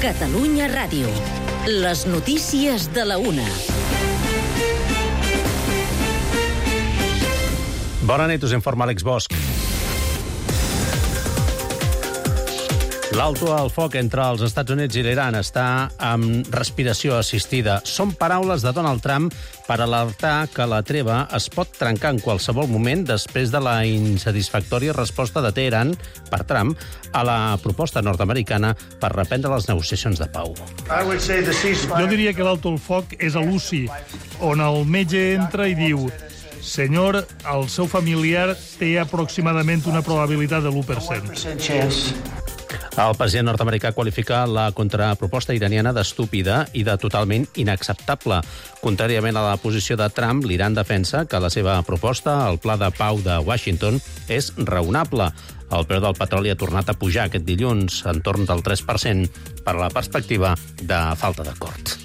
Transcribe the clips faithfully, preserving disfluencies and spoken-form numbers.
Catalunya Ràdio. Les notícies de la una. Bona nit, us informa Àlex Bosch. L'alto al foc entre els Estats Units i l'Iran està amb respiració assistida. Són paraules de Donald Trump per alertar que la treva es pot trencar en qualsevol moment després de la insatisfactòria resposta de Teheran, per Trump, a la proposta nord-americana per reprendre les negociacions de pau. Jo diria que l'alto al foc és a l'U C I, on el metge entra i diu: senyor, el seu familiar té aproximadament una probabilitat de l'u per cent. El president nord-americà qualifica la contraproposta iraniana d'estúpida i de totalment inacceptable. Contràriament a la posició de Trump, l'Iran defensa que la seva proposta, el pla de pau de Washington, és raonable. El preu del petroli ha tornat a pujar aquest dilluns, entorn del tres per cent, per la perspectiva de falta d'acord.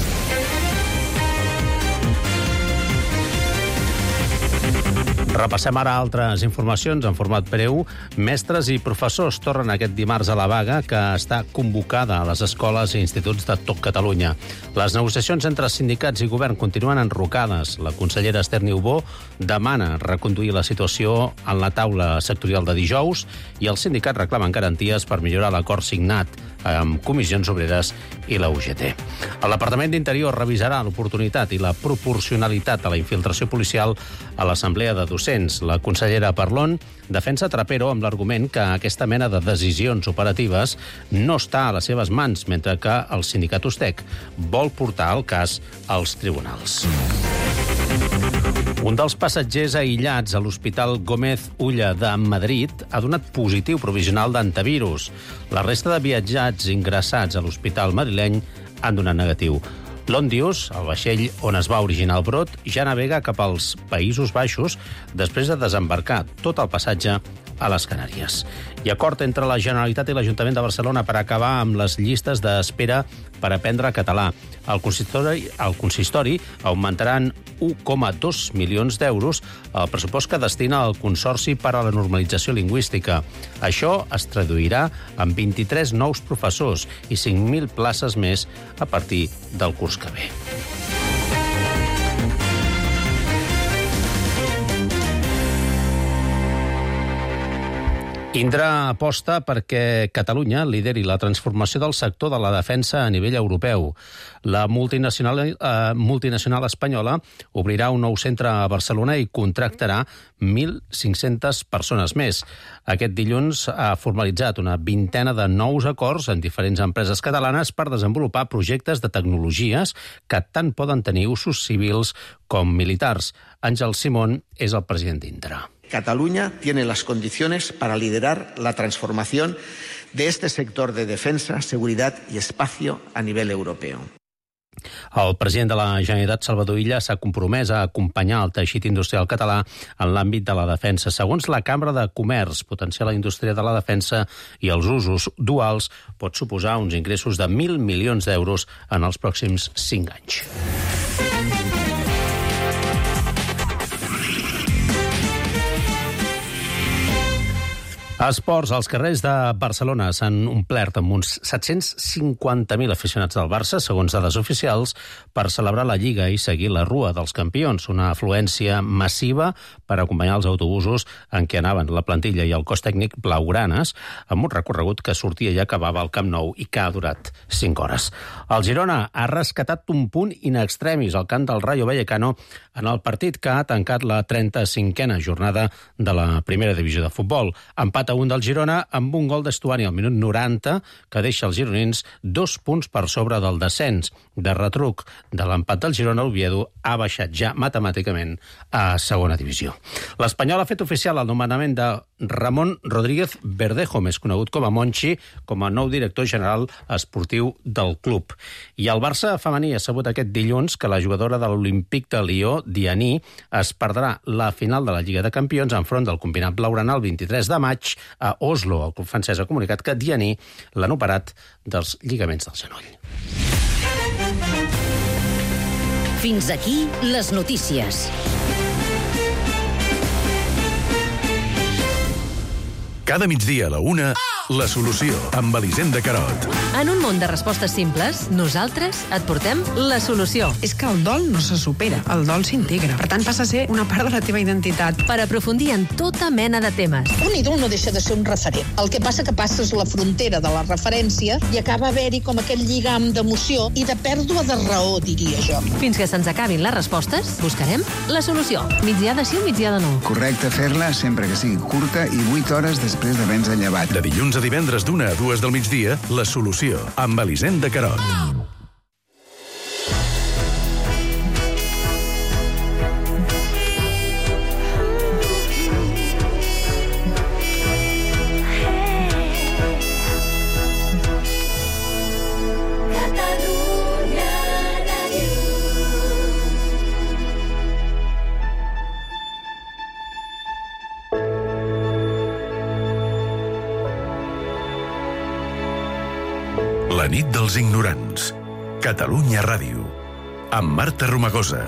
Repassem ara altres informacions en format breu. Mestres i professors tornen aquest dimarts a la vaga que està convocada a les escoles i instituts de tot Catalunya. Les negociacions entre sindicats i govern continuen enrocades. La consellera Esther Niubó demana reconduir la situació en la taula sectorial de dijous i els sindicats reclamen garanties per millorar l'acord signat amb Comissions Obreres i la U G T. El Departament d'Interior revisarà l'oportunitat i la proporcionalitat de la infiltració policial a l'Assemblea de Docents. La consellera Parlon defensa Trapero amb l'argument que aquesta mena de decisions operatives no està a les seves mans, mentre que el sindicat Ustec vol portar el cas als tribunals. Un dels passatgers aïllats a l'Hospital Gómez Ulla de Madrid ha donat positiu provisional d'antivirus. La resta de viatjats ingressats a l'hospital madrileny han donat negatiu. L'Ondius, el vaixell on es va originar el brot, ja navega cap als Països Baixos després de desembarcar tot el passatge a les Canàries. Hi ha acord entre la Generalitat i l'Ajuntament de Barcelona per acabar amb les llistes d'espera per aprendre català. El consistori, el consistori augmentarà en un coma dos milions d'euros el pressupost que destina al Consorci per a la Normalització Lingüística. Això es traduirà en vint-i-tres nous professors i cinc mil places més a partir del curs que ve. Indra aposta perquè Catalunya lideri la transformació del sector de la defensa a nivell europeu. La multinacional, eh, multinacional espanyola obrirà un nou centre a Barcelona i contractarà mil cinc-centes persones més. Aquest dilluns ha formalitzat una vintena de nous acords en diferents empreses catalanes per desenvolupar projectes de tecnologies que tant poden tenir usos civils com militars. Àngel Simón és el president d'Indra. Cataluña tiene las condiciones para liderar la transformación de este sector de defensa, seguridad y espacio a nivel europeo. El president de la Generalitat, Salvador Illa, s'ha compromès a acompanyar el teixit industrial català en l'àmbit de la defensa. Segons la Cambra de Comerç, potenciar la indústria de la defensa i els usos duals pot suposar uns ingressos de mil milions d'euros en els pròxims cinc anys. Esports. Els carrers de Barcelona s'han omplert amb uns set-cents cinquanta mil aficionats del Barça, segons dades oficials, per celebrar la Lliga i seguir la Rua dels Campions, una afluència massiva per acompanyar els autobusos en què anaven la plantilla i el cos tècnic blaugranes, amb un recorregut que sortia i acabava al Camp Nou i que ha durat cinc hores. El Girona ha rescatat un punt in extremis al camp del Rayo Vallecano en el partit que ha tancat la trenta-cinquena jornada de la primera divisió de futbol. Empat a un del Girona amb un gol d'Estuani al minut noranta que deixa els gironins dos punts per sobre del descens. De retruc de l'empat del Girona, l'Oviedo ha baixat ja matemàticament a segona divisió. L'Espanyol ha fet oficial el nomenament de Ramon Rodríguez Verdejo, més conegut com a Monchi, com a nou director general esportiu del club. I el Barça femení ha sabut aquest dilluns que la jugadora de l'Olímpic de Lió, Dianí, es perdrà la final de la Lliga de Campions enfront del combinat blaugrana el vint-i-tres de maig a Oslo. El club francès ha comunicat que Dianí l'han operat dels lligaments del genoll. Fins aquí les notícies. Cada migdia a la una... La solució, amb Elisenda Carot. En un món de respostes simples, nosaltres et portem la solució. És que el dol no se supera, el dol s'integra. Per tant, passa a ser una part de la teva identitat. Per aprofundir en tota mena de temes. Un ídol no deixa de ser un referent. El que passa que passes la frontera de la referència i acaba haver-hi com aquell lligam d'emoció i de pèrdua de raó, diria jo. Fins que se'ns acabin les respostes, buscarem la solució. Migdiada sí o migdiada no. Correcte fer-la sempre que sigui curta i vuit hores després d'haver-nos llevat. De dilluns a divendres d'una a dues del migdia, La Solució, amb Elisenda Carot. La nit dels ignorants. Catalunya Ràdio. Amb Marta Romagosa.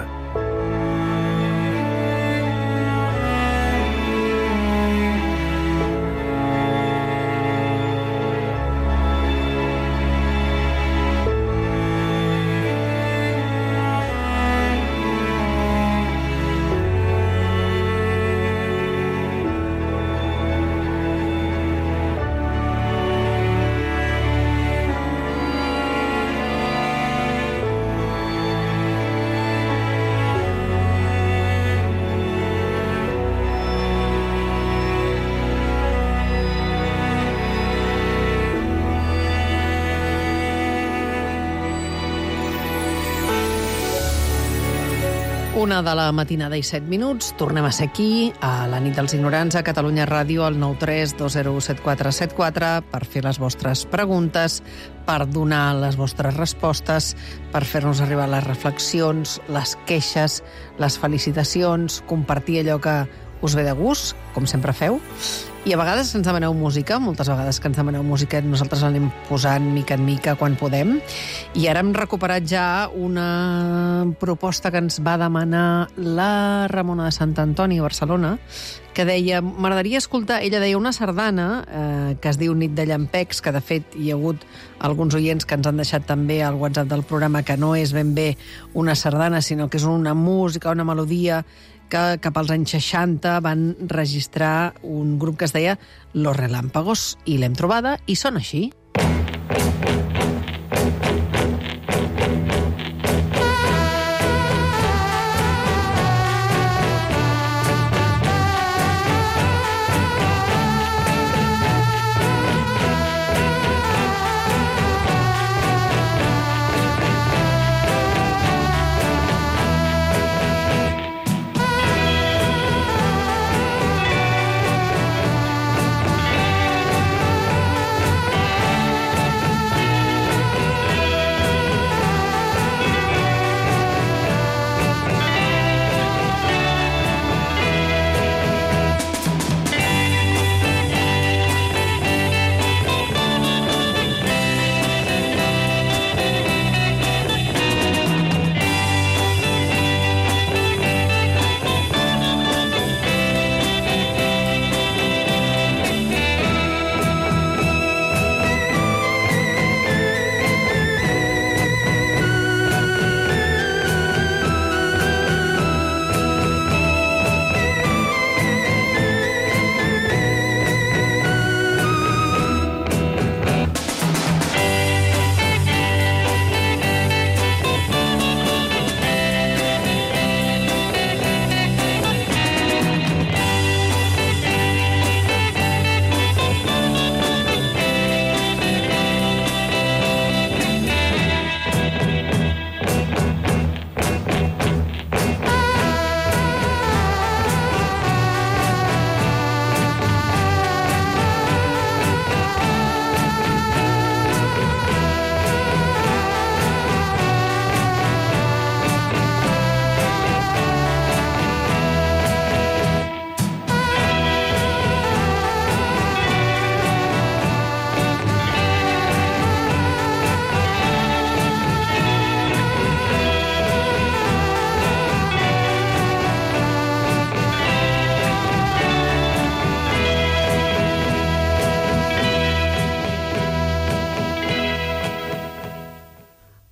Una de la matinada i set minuts. Tornem a ser aquí, a la nit dels ignorants, a Catalunya Ràdio, al nou tres dos zero set quatre set quatre, per fer les vostres preguntes, per donar les vostres respostes, per fer-nos arribar les reflexions, les queixes, les felicitacions, compartir allò que us ve de gust, com sempre feu. I a vegades ens demaneu música, moltes vegades que ens demaneu música, nosaltres l'anem posant mica en mica quan podem. I ara hem recuperat ja una proposta que ens va demanar la Ramona de Sant Antoni a Barcelona, que deia, m'agradaria escoltar, ella deia una sardana eh, que es diu Nit de Llampecs, que de fet hi ha hagut alguns oients que ens han deixat també al WhatsApp del programa que no és ben bé una sardana, sinó que és una música, una melodia que cap als anys seixanta van registrar un grup que es deia Los Relámpagos, i l'hem trobada i sona així.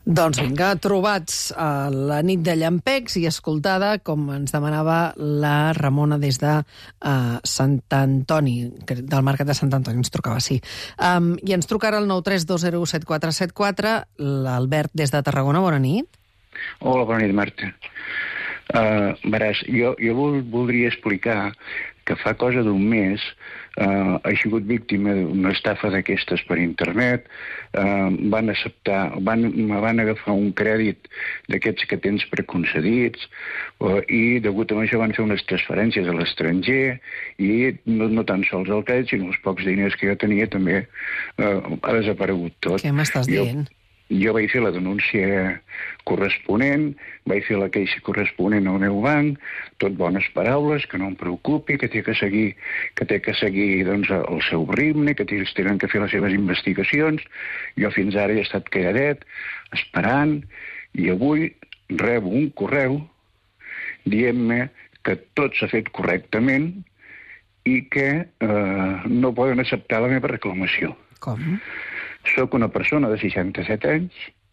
Doncs vinga, trobats a la nit de llampecs i escoltada, com ens demanava la Ramona des de uh, Sant Antoni, del Mercat de Sant Antoni, ens trucava, sí. Um, I ens truca ara el nou tres dos zero set quatre set quatre, l'Albert des de Tarragona, bona nit. Hola, bona nit, Marta. Uh, veràs, jo, jo voldria explicar que fa cosa d'un mes uh, he sigut víctima d'una estafa d'aquestes per internet. Uh, van acceptar, van, me van agafar un crèdit d'aquests que tens preconcedits uh, i degut a això van fer unes transferències a l'estranger i no, no tan sols el crèdit, sinó els pocs diners que jo tenia també uh, ha desaparegut tot. Què m'estàs dient? Jo, Jo vaig fer la denúncia corresponent, vaig fer la queixa corresponent al meu banc, tot bones paraules, que no em preocupi, que té que seguir, que té que seguir doncs, el seu ritme, que tenen que fer les seves investigacions. Jo fins ara he estat calladet, esperant, i avui rebo un correu dient-me que tot s'ha fet correctament i que eh, no poden acceptar la meva reclamació. Com? Soc una persona de seixanta-set anys.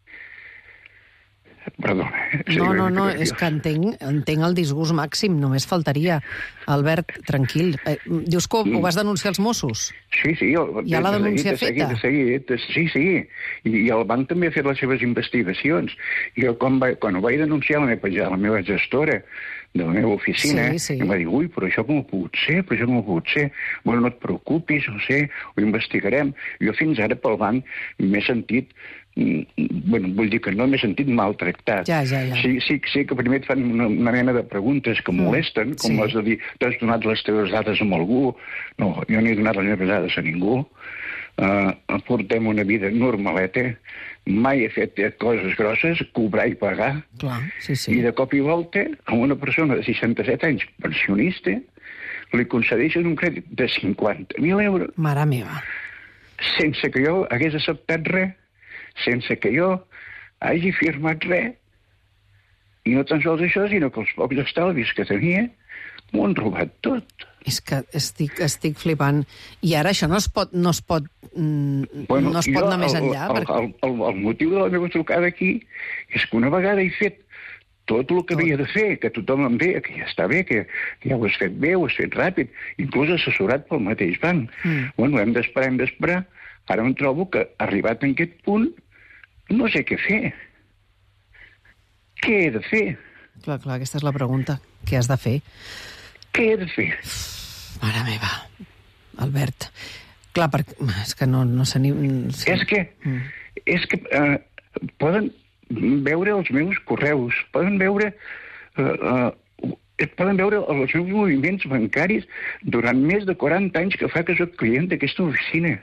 Perdona. No, no, no, és que entenc, entenc el disgust màxim, només faltaria. Albert, tranquil. Eh, dius que ho vas denunciar als Mossos? Sí, sí. El, Hi ha la denúncia feta? Seguit, sí, sí. I, I el banc també ha fet les seves investigacions. Jo, quan, va, quan ho vaig denunciar, la meva, la meva gestora de la meva oficina, sí, sí. em va dir, ui, però això com ho ha pogut ser? Però això com ho ha pogut ser? Bueno, no et preocupis, no sé, ho investigarem. Jo fins ara pel banc m'he sentit, bueno, vull dir que no m'he sentit maltractat. Ja, ja, ja. Sí, sí, sí que primer et fan una, una mena de preguntes que molesten, com sí. les de dir, t'has donat les teves dades a algú? No, jo no he donat les meves dades a ningú. Uh, portem una vida normaleta, mai he fet coses grosses, cobrar i pagar. Clar, sí, sí. I de cop i volta, a una persona de seixanta-set anys, pensionista, li concedeixen un crèdit de cinquanta mil euros. Mare meva. Sense que jo hagués acceptat res, sense que jo hagi firmat res. I no tan sols això, sinó que els pocs estalvis que tenia m'ho han robat tot. És que estic, estic flipant. I ara això no es pot, no es pot, mm, bueno, no es pot anar el, més enllà? El, perquè... el, el, el motiu de la meva trucada aquí és que una vegada he fet tot el que tot. havia de fer, que tothom em deia que ja està bé, que, que ja ho has fet bé, ho has fet ràpid, inclús assessorat pel mateix banc. Mm. Bueno, hem d'esperar, hem d'esperar. Ara em trobo que, arribat en aquest punt, no sé què fer. Què he de fer? Clar, clar, aquesta és la pregunta. Què has de fer? Què he de fer? Mare meva, Albert. Clar, perquè, és que no, no sé ni... Sí. És que, mm. és que uh, poden veure els meus correus, poden veure, uh, uh, poden veure els meus moviments bancaris durant més de quaranta anys que fa que soc client d'aquesta oficina.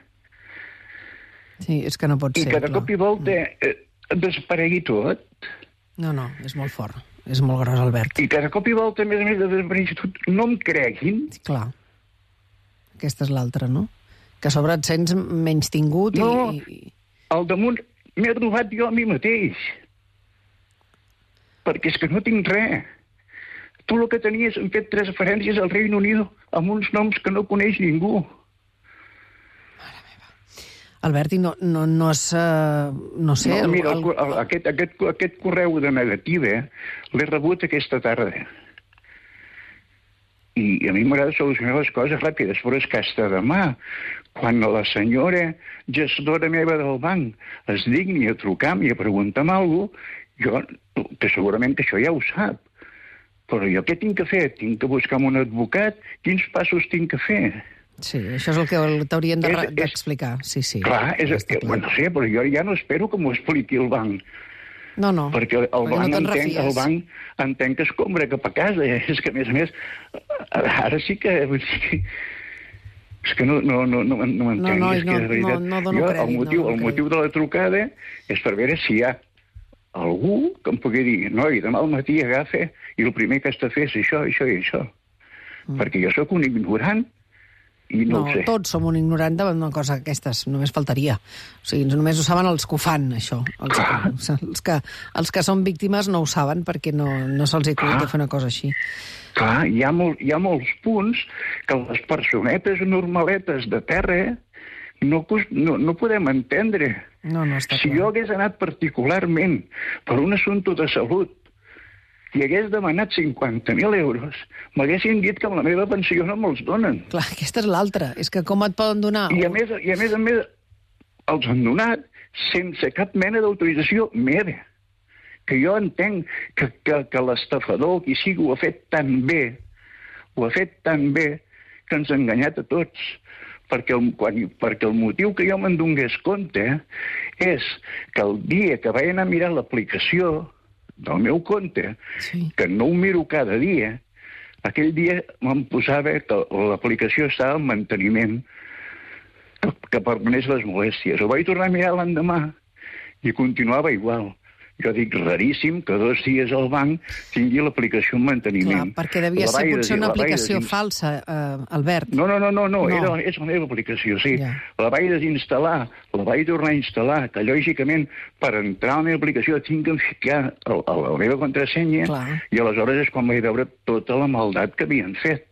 Sí, és que no pot I ser. I que de cop i volta eh, desaparegui tot. No, no, és molt fort. És molt gros, Albert. I que de cop i volta, a més a més de desaparegui tot, no em creguin. Sí, clar. Aquesta és l'altra, no? Que a sobre et sents menys tingut i... No, al damunt m'he robat jo a mi mateix. Perquè és que no tinc res. Tu el que tenies, hem fet transferències al Reino Unido amb uns noms que no coneix ningú. Albert, i no, no, no és... Uh, no sé... No, mira, el, el, el, aquest, aquest, aquest correu de negativa l'he rebut aquesta tarda. I a mi m'agrada solucionar les coses ràpides, però és que hasta demà, quan la senyora gestora meva del banc es digni a trucar-me i a preguntar-me alguna cosa, jo, que segurament que això ja ho sap, però jo què tinc que fer? Tinc que buscar un advocat? Quins passos tinc que fer? Sí, això és el que t'haurien d'explicar. Sí, sí. Clar, és, és, bueno, sí, però jo ja no espero que m'ho expliqui el banc. No, no. Perquè el, perquè banc, no entenc, el banc entenc que es compra cap a casa. És que, a més a més, ara sí que... És que no, no, no, no, no m'entenc. No, no, és que, no, veritat, no, no dono jo, crèdit. El motiu, no el motiu de la trucada és per veure si hi ha algú que em pugui dir noi, demà al matí agafa i el primer que has de fer és això, això i això. Mm. Perquè jo sóc un ignorant i no, no ho sé. Tots som un ignorant davant d'una cosa d'aquestes, només faltaria. O sigui, només ho saben els que ho fan, això. Els que, els que, els que són víctimes no ho saben perquè no, no se'ls hi acudit de fer una cosa així. Clar, hi ha, molt, hi ha molts punts que les personetes normaletes de terra no, no, no podem entendre. No, no està si clar. jo hagués anat particularment per un assumpte de salut i hagués demanat cinquanta mil euros, m'haguessin dit que amb la meva pensió no me'ls donen. Clar, aquesta és l'altra. És que com et poden donar... I a més, i a més a més, els han donat sense cap mena d'autorització meva. Que jo entenc que, que, que l'estafador, qui sigui, ho ha fet tan bé, ho ha fet tan bé, que ens ha enganyat a tots. Perquè el, quan, perquè el motiu que jo me'n donés compte és que el dia que vaig anar a mirar l'aplicació del meu compte, sí. que no ho miro cada dia, aquell dia me'n posava que l'aplicació estava en manteniment, que, que permanés les molèsties. Ho vaig tornar a mirar l'endemà i continuava igual. Jo dic, raríssim que dos dies al banc tingui l'aplicació en manteniment. Clar, perquè devia ser potser una aplicació falsa, eh, Albert. No, no, no, no, no. Era, és la meva aplicació, sí. Ja. La vaig desinstal·lar, la vaig tornar a instal·lar, que lògicament per entrar a la meva aplicació tinc que ficar a la meva contrasenya. Clar. I aleshores és quan vaig veure tota la maldat que havien fet.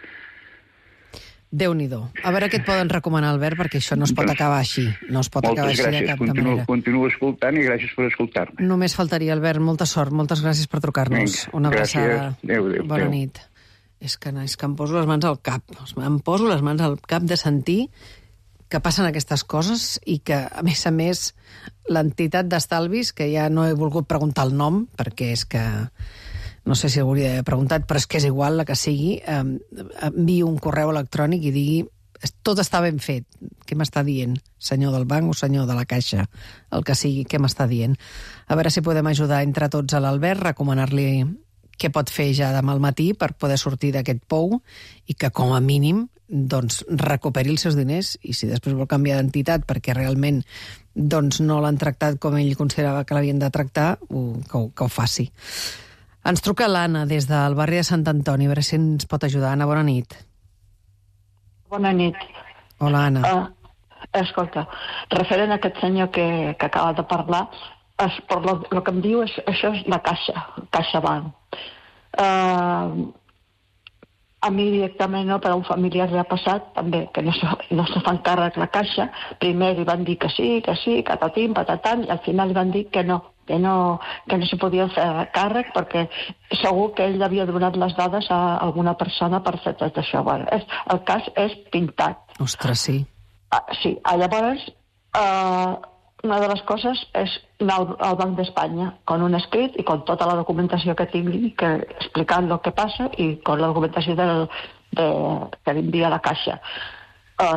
Déu-n'hi-do. A veure què et poden recomanar, Albert, perquè això no es pot acabar així. No es pot acabar així de cap Continuo, manera. Continuo escoltant i gràcies per escoltar-me. Només faltaria, Albert. Molta sort. Moltes gràcies per trucar-nos. Una abraçada. Adéu, adéu. Bona nit. És que, és que em poso les mans al cap. Em poso les mans al cap de sentir que passen aquestes coses i que, a més a més, l'entitat d'estalvis, que ja no he volgut preguntar el nom, perquè és que... no sé si hauria d'haver preguntat, però és que és igual la que sigui, eh, envio un correu electrònic i digui tot està ben fet. Què m'està dient? Senyor del banc o senyor de la caixa? El que sigui, què m'està dient? A veure si podem ajudar entre tots a l'Albert, recomanar-li què pot fer ja demà al matí per poder sortir d'aquest pou i que, com a mínim, doncs, recuperi els seus diners i si després vol canviar d'entitat perquè realment doncs, no l'han tractat com ell considerava que l'havien de tractar, ho, que, ho, que ho faci. Ens truca l'Anna des del barri de Sant Antoni, a veure si ens pot ajudar. Anna, bona nit. Bona nit. Hola, Anna. Uh, escolta, referent a aquest senyor que, que acaba de parlar, es, per lo, lo que em diu és això és la Caixa, CaixaBank. Uh, a mi directament, no, per a un familiar li ha passat també, que no se, no se fan càrrec la Caixa. Primer li van dir que sí, que sí, catatim, patatam, i al final li van dir que no, que no, que no se podien fer càrrec perquè segur que ell havia donat les dades a alguna persona per fer tot això. Bueno, és, el cas és pintat. Ostres, sí. Ah, sí, llavors, uh, una de les coses és anar al, al Banc d'Espanya con un escrit i con tota la documentació que tingui, que, explicant el que passa i con la documentació del, de, que li envia la Caixa. Uh,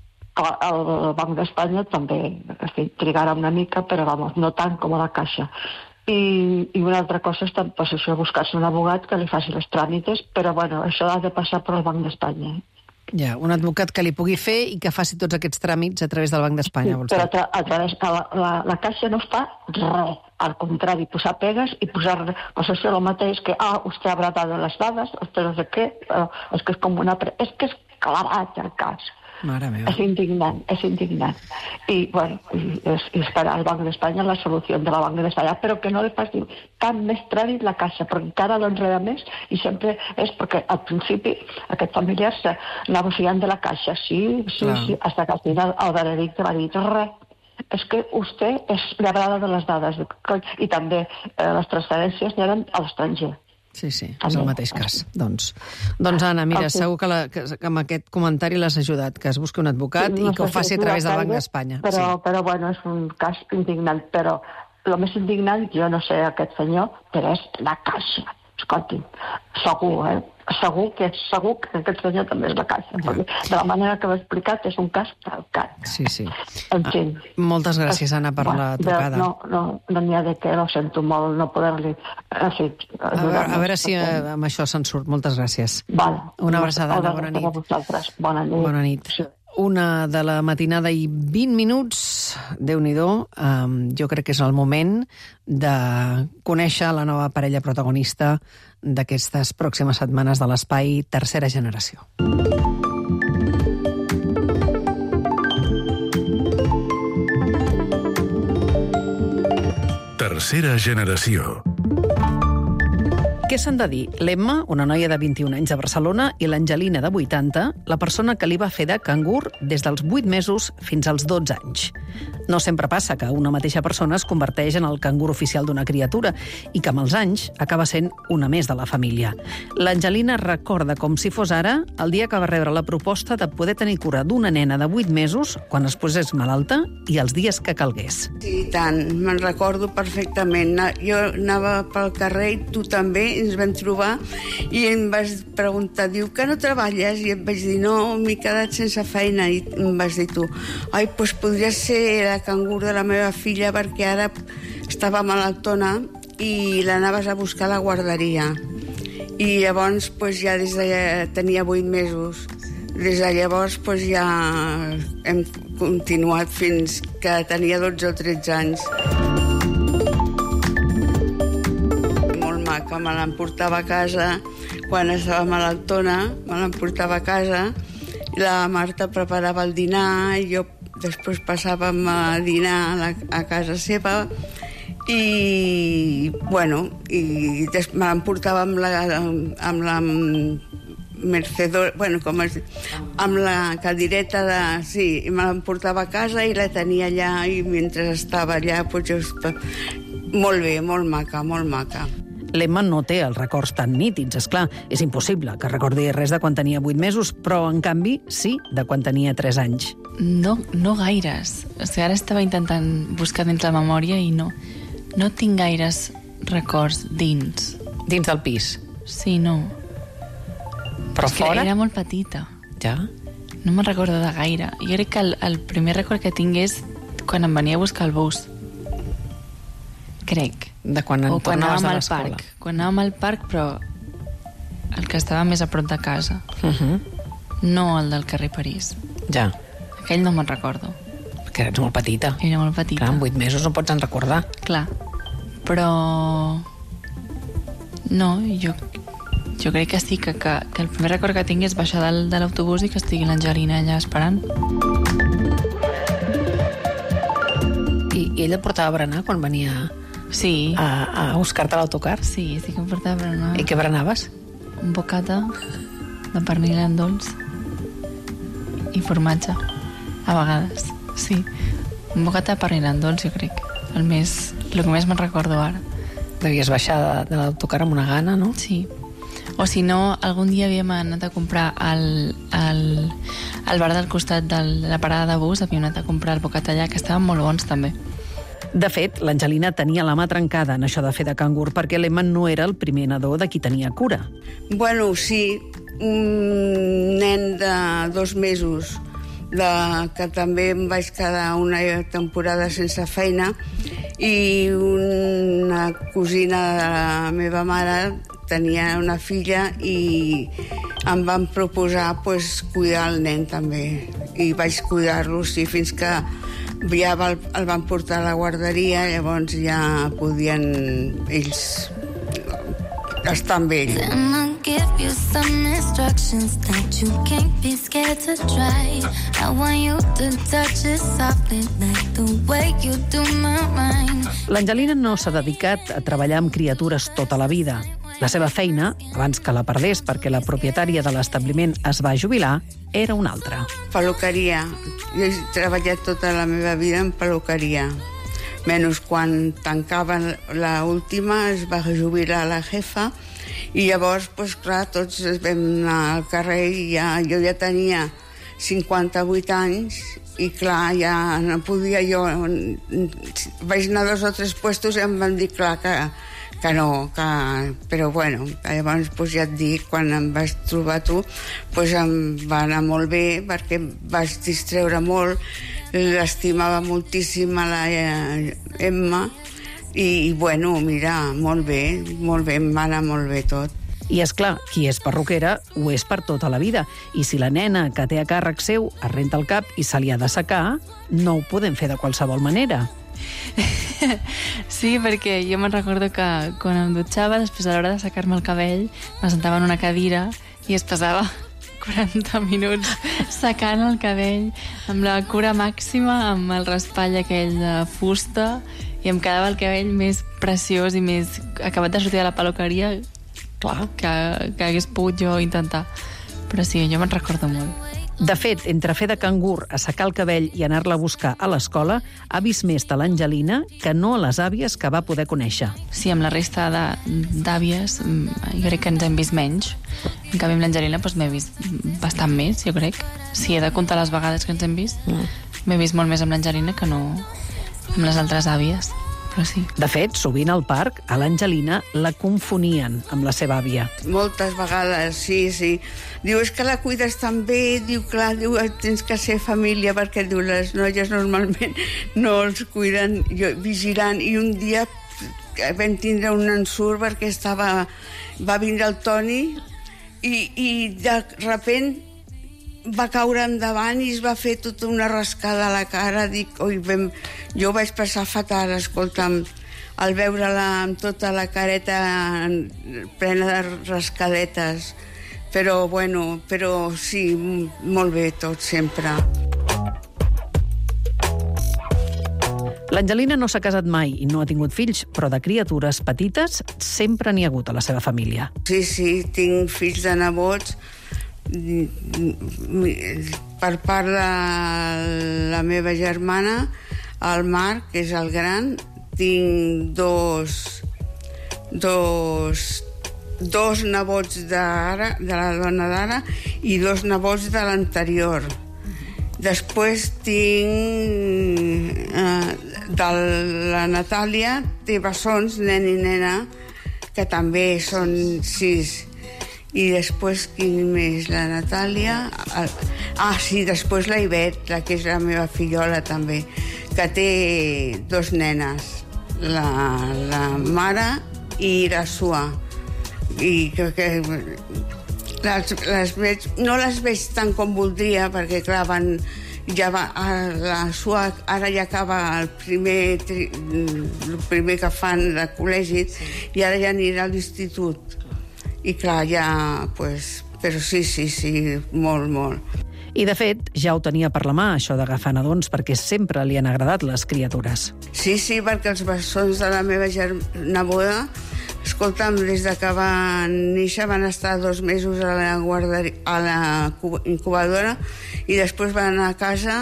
el Banc d'Espanya també en fi, trigarà una mica, però vamos, no tant com a la Caixa. I, i una altra cosa és pues, això, buscar-se un abogat que li faci els tràmites, però bueno, això ha de passar per el Banc d'Espanya. Eh? Ja, un advocat que li pugui fer i que faci tots aquests tràmits a través del Banc d'Espanya. Sí, però a, a través, la, la, la Caixa no fa res. Al contrari, posar pegues i posar... Pues això és el mateix que, ah, vostè haurà dado les dades, vostè no sé què, però és que és com una... És que és clavat el cas. Mare meva. És indignant, és indignant. I, bueno, és, és per al Banc d'Espanya la solució de la Banc d'Espanya, però que no li faci cap més tràmit la Caixa, perquè encara l'enreda més i sempre és perquè al principi aquest familiar s'anava fiant de la Caixa, sí, sí, Clar. sí, hasta que al final el veredicte va dir res. És que vostè és, li haurà de les dades. I també eh, les transferències eren a l'estranger. Sí, sí, és el mateix cas. Doncs, doncs Anna, mira, okay. segur que, la, que, que amb aquest comentari l'has ajudat, que es busqui un advocat sí, no i que ho faci a través del Banc d'Espanya. Però, sí. però, bueno, és un cas indignant. Però el més indignant, jo no sé aquest senyor, però és la Caixa. Escolti, segur, eh? Segur que, segur que aquest senyor també és la Caixa. Ja. De la manera que m'ha explicat, és un cas calcat. Sí, sí. En fi. Ah, moltes gràcies, Anna, per bueno, la trucada. No, no, no n'hi ha de què, lo sento molt, no poder-li... En fi, a, veure, a veure si eh, amb això se'n surt. Moltes gràcies. Vale. Una abraçada, Anna, bona nit. Bona nit. Bona nit. Sí. Una de la matinada i vint minuts, Déu-n'hi-do, um, jo crec que és el moment de conèixer la nova parella protagonista d'aquestes pròximes setmanes de l'espai Tercera Generació. Tercera Generació. Què s'han de dir? L'Emma, una noia de vint-i-un anys de Barcelona, i l'Angelina, de vuitanta, la persona que li va fer de cangur des dels vuit mesos fins als dotze anys. No sempre passa que una mateixa persona es converteix en el cangur oficial d'una criatura i que amb els anys acaba sent una més de la família. L'Angelina recorda com si fos ara el dia que va rebre la proposta de poder tenir cura d'una nena de vuit mesos quan es posés malalta i els dies que calgués. Sí, tant, me'n recordo perfectament. Jo anava pel carrer i tu també, ens vam trobar i em vas preguntar, diu, que no treballes? I et vaig dir, no, m'he quedat sense feina. I em vas dir tu, ai, doncs podries ser la cangur de la meva filla perquè ara estava malaltona i l'anaves a buscar a la guarderia. I llavors pues, ja des de tenia vuit mesos. Des de llavors pues, ja hem continuat fins que tenia dotze o tretze anys. Molt maca, me l'emportava a casa quan estava malaltona, me l'emportava a casa, la Marta preparava el dinar, i jo després passàvem a dinar a, la, a casa seva i, bueno, i des, me l'emportava amb la, amb la Mercedor, bueno, com es diu, amb la cadireta de... Sí, i me l'emportava a casa i la tenia allà i mentre estava allà, pues, just, molt bé, molt maca, molt maca. L'Emma no té els records tan nítids, esclar. És impossible que recordi res de quan tenia vuit mesos, però, en canvi, sí de quan tenia tres anys. No, no gaires. O sigui, ara estava intentant buscar dins la memòria i no. No tinc gaires records dins. Dins del pis? Sí, no. Però és fora? Que era molt petita. Ja? No me'n recordo de gaire. Jo crec que el, el primer record que tinc és quan em venia a buscar el bus. Crec. De quan en o quan tornaves anàvem de al l'escola. parc. Quan anàvem al parc, però el que estava més a prop de casa. Uh-huh. No el del carrer París. Ja. Aquell no me'n recordo. Que eres molt petita. Era molt petita. Clar, amb vuit mesos no pots en recordar. Clar. Però... No, jo, jo crec que sí, que, que, que el primer record que tinc és baixar del, de l'autobús i que estigui l'Angelina allà esperant. I, i ella et portava a berenar quan venia... Sí. A, a buscar-te a l'autocar? Sí, sí que em portava a berenar. I què berenaves? Un bocata de pernil en dolç i formatge, a vegades, sí. Un bocata de pernil en dolç, jo crec. El, més, el que més me'n recordo ara. Devies baixar de, de l'autocar amb una gana, no? Sí. O si no, algun dia havíem anat a comprar al, al, al bar del costat de la parada de bus, havíem anat a comprar el bocata allà, que estaven molt bons també. De fet, l'Angelina tenia la mà trencada en això de fer de cangur perquè l'Emma no era el primer nadó de qui tenia cura. Bueno, sí, un nen de dos mesos de, que també em vaig quedar una temporada sense feina i una cosina de la meva mare tenia una filla i em van proposar pues, cuidar el nen també i vaig cuidar-lo, sí, fins que ja el, el van portar a la guarderia, llavors ja podien ells estar amb ell. Give you some instructions that you can't be scared to try. I want you to touch it softly like the way you do my mind. L'Angelina no s'ha dedicat a treballar amb criatures tota la vida. La seva feina, abans que la perdés perquè la propietària de l'establiment es va jubilar, era una altra. Peluqueria. Jo he treballat tota la meva vida en peluqueria. Menys quan tancava l'última, es va jubilar la jefa, i llavors, pues, clar, tots vam anar al carrer i ja, jo ja tenia cinquanta-vuit anys i, clar, ja no podia jo... Vaig anar a dos o tres puestos i em van dir, clar, que, que no, que... Però, bueno, llavors, pues, ja et dic, quan em vas trobar tu, pues, em va anar molt bé perquè vas distreure molt, l'estimava moltíssim a la Emma, i, bueno, mira, molt bé, molt bé, em va anar molt bé tot. I, és clar, qui és perruquera ho és per tota la vida. I si la nena que té a càrrec seu es renta el cap i se li ha de secar, no ho podem fer de qualsevol manera. Sí, perquè jo me'n recordo que quan em dutxava, després a l'hora de secar-me el cabell, me sentava en una cadira i es passava quaranta minuts secant el cabell amb la cura màxima, amb el raspall aquell de fusta, i em quedava el cabell més preciós i més acabat de sortir de la peluqueria Clar. Que, que hagués pogut jo intentar. Però sí, jo me'n recordo molt. De fet, entre fer de cangur, assecar el cabell i anar-la a buscar a l'escola, ha vist més de l'Angelina que no a les àvies que va poder conèixer. Sí, amb la resta d'àvies jo crec que ens hem vist menys. En canvi, amb l'Angelina doncs, m'he vist bastant més, jo crec. Si he de comptar les vegades que ens hem vist, mm. m'he vist molt més amb l'Angelina que no amb les altres àvies. Però sí. De fet, sovint al parc, a l'Angelina la confonien amb la seva àvia. Moltes vegades, sí, sí. Diu, és que la cuides tan bé, diu, clar, diu, tens que ser família, perquè diu, les noies normalment no els cuiden jo, vigilant, i un dia vam tindre un ensurt perquè estava, va vindre el Toni i, i de repent va caure endavant i es va fer tota una rascada a la cara. Dic, oi, vam... Jo vaig passar fatal, escolta'm, al veure-la amb tota la careta plena de rascadetes. Però, bueno, però sí, molt bé tot, sempre. L'Angelina no s'ha casat mai i no ha tingut fills, però de criatures petites sempre n'hi ha hagut a la seva família. Sí, sí, tinc fills de nebots. Per part de la meva germana, el Marc, que és el gran, tinc dos dos dos nebots d'ara, de la dona d'ara, i dos nebots de l'anterior. Després tinc eh, de la Natàlia, té bessons, nen i nena, que també són sis. I després, quin més? La Natàlia... El... Ah, sí, després la Ivet, la que és la meva fillola, també, que té dos nenes, la, la mare i la Sua. I que, que les, les veig, no les veig tant com voldria, perquè, clar, van... Ja va, la Sua ara ja acaba el primer, el primer que fan de col·legi, i ara ja anirà a l'institut. I clar, ja, pues, però sí, sí, sí, molt, molt. I, de fet, ja ho tenia per la mà, això d'agafar nadons, perquè sempre li han agradat les criatures. Sí, sí, perquè els bessons de la meva neboda, escolta'm, des de que van néixer van estar dos mesos a la, guarderia, a la incubadora, i després van anar a casa,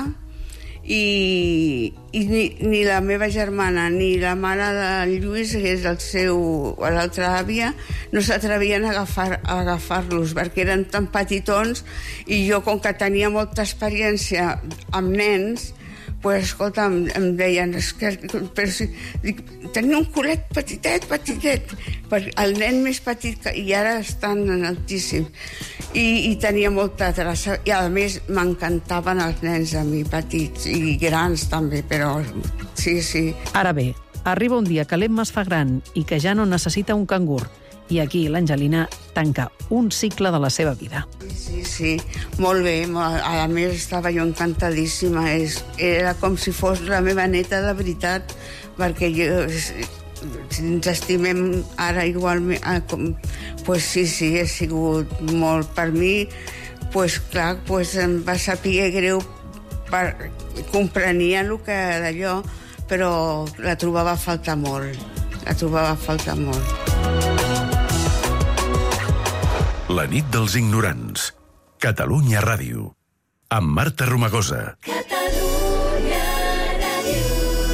i, i ni, ni la meva germana ni la mare del Lluís, que és el seu, l'altra àvia, no s'atrevien a agafar, a agafar-los perquè eren tan petitons, i jo, com que tenia molta experiència amb nens, pues, escolta, em, em deien, és que, però si, dic, tenia un culet petitet, petitet, per, el nen més petit, que, i ara estan altíssims. I, i tenia molta traça, i a més m'encantaven els nens a mi, petits i grans també, però sí, sí. Ara bé, arriba un dia que l'Emma es fa gran i que ja no necessita un cangur, i aquí l'Angelina tanca un cicle de la seva vida. Sí, sí, molt bé. A més, estava jo encantadíssima. Era com si fos la meva neta de veritat, perquè jo, ens estimem ara igualment. Pues sí, sí, ha sigut molt per mi. Pues clar, pues em va saber greu, per, comprenia el que d'allò, però la trobava a faltar molt. La trobava a faltar molt. La nit dels ignorants. Catalunya Ràdio. Amb Marta Romagosa. Catalunya Ràdio.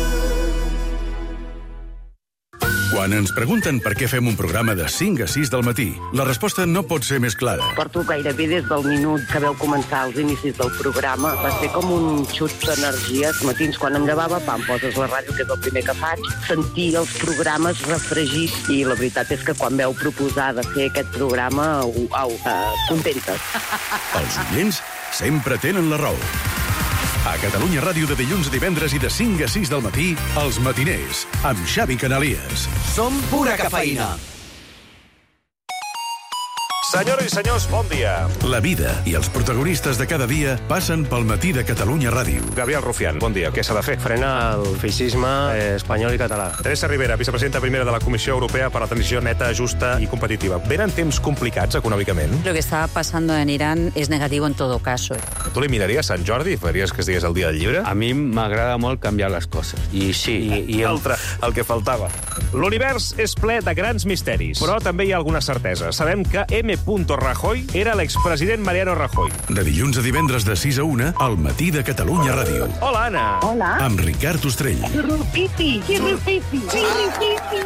Quan ens pregunten per què fem un programa de cinc a sis del matí, la resposta no pot ser més clara. Porto gairebé des del minut que veu començar els inicis del programa. Va ser com un xut d'energia. Els matins, quan em llevava, pam, poses la ràdio, que és el primer que faig, sentir els programes refregits, i la veritat és que quan veu proposar de fer aquest programa, au, au, uh, contentes. Els oients sempre tenen la raó. A Catalunya Ràdio, de dilluns a divendres i de cinc a sis del matí, Els Matiners, amb Xavi Canalies. Som pura cafeïna. Senyores i senyors, bon dia. La vida i els protagonistes de cada dia passen pel matí de Catalunya Ràdio. Gabriel Rufián, bon dia. Què s'ha de fer? Frenar el feixisme espanyol i català. Teresa Rivera, vicepresidenta primera de la Comissió Europea per a la Transició Neta, Justa y Competitiva. ¿Venen temps complicats econòmicament? Lo que está pasando en Irán es negativo en todo caso. Tu li miraries Sant Jordi i faries que estigués el dia del llibre? A mi m'agrada molt canviar les coses. I sí, i, i el... Altre, el que faltava. L'univers és ple de grans misteris, però també hi ha alguna certesa. Sabem que M. Rajoy era l'expresident Mariano Rajoy. De dilluns a divendres de sis a una, al matí de Catalunya Ràdio. Hola, Anna. Hola. Amb Ricard Ostrell. Rupipi, rupipi, rupipi.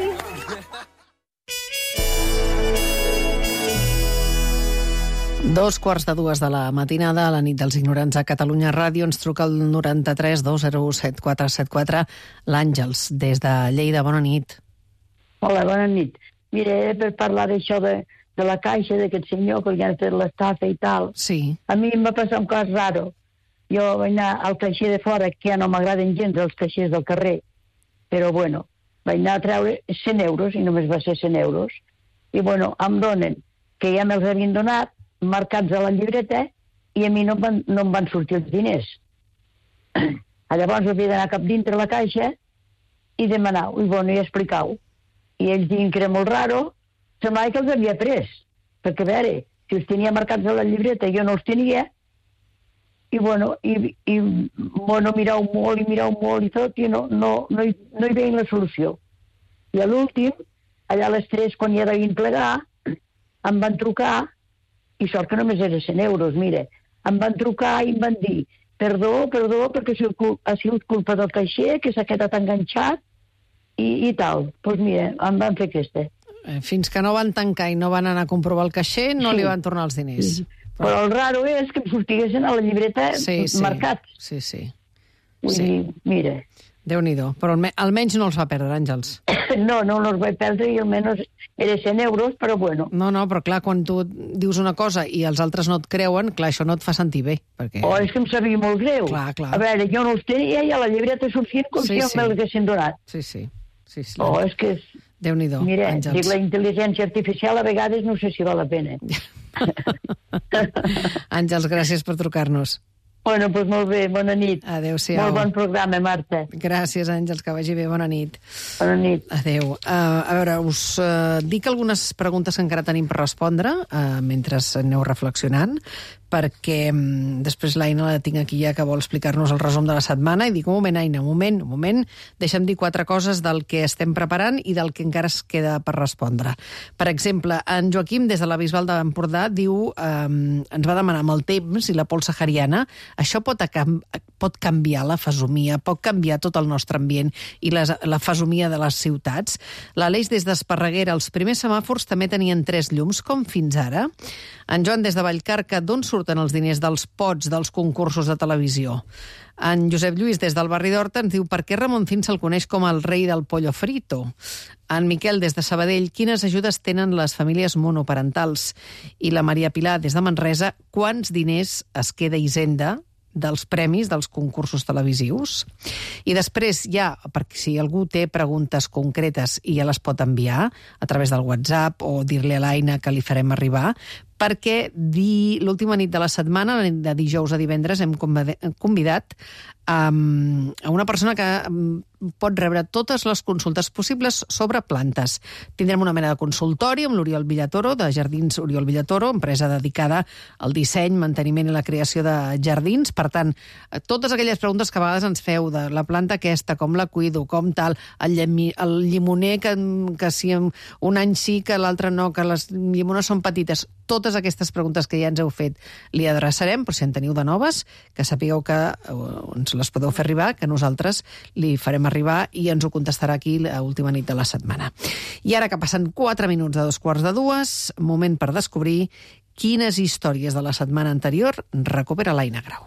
Dos quarts de dues de la matinada, a la nit dels ignorants a Catalunya Ràdio. Ens truca el noranta-tres dos zero set quatre set quatre l'Àngels, des de Lleida. Bona nit. Hola, bona nit. Mire, per parlar d'això de, de la caixa d'aquest senyor que li han fet l'estafa i tal, sí. A mi em va passar un cas raro. Jo vaig anar al caixer de fora, que ja no m'agraden gens els caixers del carrer, però bueno, vaig anar a treure cent euros, i només va ser cent euros, i bueno, em donen que ja me'ls havien donat, marcats a la llibreta, i a mi no em van, no em van sortir els diners. Llavors havia d'anar cap dintre la caixa i demanar-ho, i bueno, i explicar-ho. I ells diuen que era molt raro, semblava que els havia pres, perquè a veure, si els tenia marcats a la llibreta, jo no els tenia, i bueno, i, i bueno, mirau molt i mirau molt i tot, i no, no, no, hi, no hi veien la solució. I a l'últim, allà a les tres, quan ja devien plegar, em van trucar, i sort que només era cent euros, mire, em van trucar i em van dir, perdó, perdó, perquè ha sigut culpa del caixer, que s'ha quedat enganxat, i, i tal. Doncs pues mira, em van fer aquesta. Fins que no van tancar i no van anar a comprovar el caixer, no sí. li van tornar els diners. Sí. Però... Però el raro és que em sortiguessin a la llibreta sí, sí. marcats. Sí, sí. Vull sí. dir, mira... Déu-n'hi-do. Però alme almenys no els va perdre, Àngels. No, no, no els vaig perdre i almenys era cent euros, però bueno. No, no, però clar, quan tu dius una cosa i els altres no et creuen, clar, això no et fa sentir bé. Perquè... Oh, és que em sabia molt greu. Clar, clar. A veure, jo no els tenia i a la llibreta sortien com sí, si sí. me'ls haguessin donat. Sí, sí. sí, sí. Oh, és que... Déu-n'hi-do, mira, Àngels. dic, la intel·ligència artificial a vegades no sé si val la pena. Àngels, gràcies per trucar-nos. Bueno, doncs molt bé, bona nit. Adéu-siau. Molt bon programa, Marta. Gràcies, Àngels, que vagi bé, bona nit. Bona nit. Adéu. Uh, a veure, us uh, dic algunes preguntes que encara tenim per respondre, uh, mentre aneu reflexionant, perquè um, després l'Aina la tinc aquí ja que vol explicar-nos el resum de la setmana, i dic, un moment, Aina, un moment, un moment, deixa'm dir quatre coses del que estem preparant i del que encara es queda per respondre. Per exemple, en Joaquim, des de la Bisbal d'Empordà, diu, um, ens va demanar amb el temps i la pols sahariana, això pot, pot canviar la fesomia, pot canviar tot el nostre ambient i la, la fesomia de les ciutats. L'Aleix, des d'Esparreguera, els primers semàfors també tenien tres llums, com fins ara. En Joan, des de Vallcarca, d'on surten els diners dels pots dels concursos de televisió? En Josep Lluís, des del barri d'Horta, ens diu per què Ramoncín se'l coneix com el rei del pollo frito. En Miquel, des de Sabadell, quines ajudes tenen les famílies monoparentals? I la Maria Pilar, des de Manresa, quants diners es queda Hisenda dels premis dels concursos televisius? I després ja, perquè si algú té preguntes concretes i ja les pot enviar a través del WhatsApp o dir-li a l'Aina que li farem arribar, perquè l'última nit de la setmana, la nit de dijous a divendres, hem convidat um, a una persona que um, pot rebre totes les consultes possibles sobre plantes. Tindrem una mena de consultori amb l'Oriol Villatoro, de Jardins Oriol Villatoro, empresa dedicada al disseny, manteniment i la creació de jardins. Per tant, totes aquelles preguntes que a vegades ens feu de la planta aquesta, com la cuido, com tal, el, llemi, el llimoner, que, que si un any sí, que l'altre no, que les llimones són petites, totes aquestes preguntes que ja ens heu fet li adreçarem, però si en teniu de noves, que sapigueu que ens les podeu fer arribar, que nosaltres li farem arribar i ens ho contestarà aquí l'última nit de la setmana. I ara que passen quatre minuts de dos quarts de dues, moment per descobrir quines històries de la setmana anterior recupera l'Aina Grau.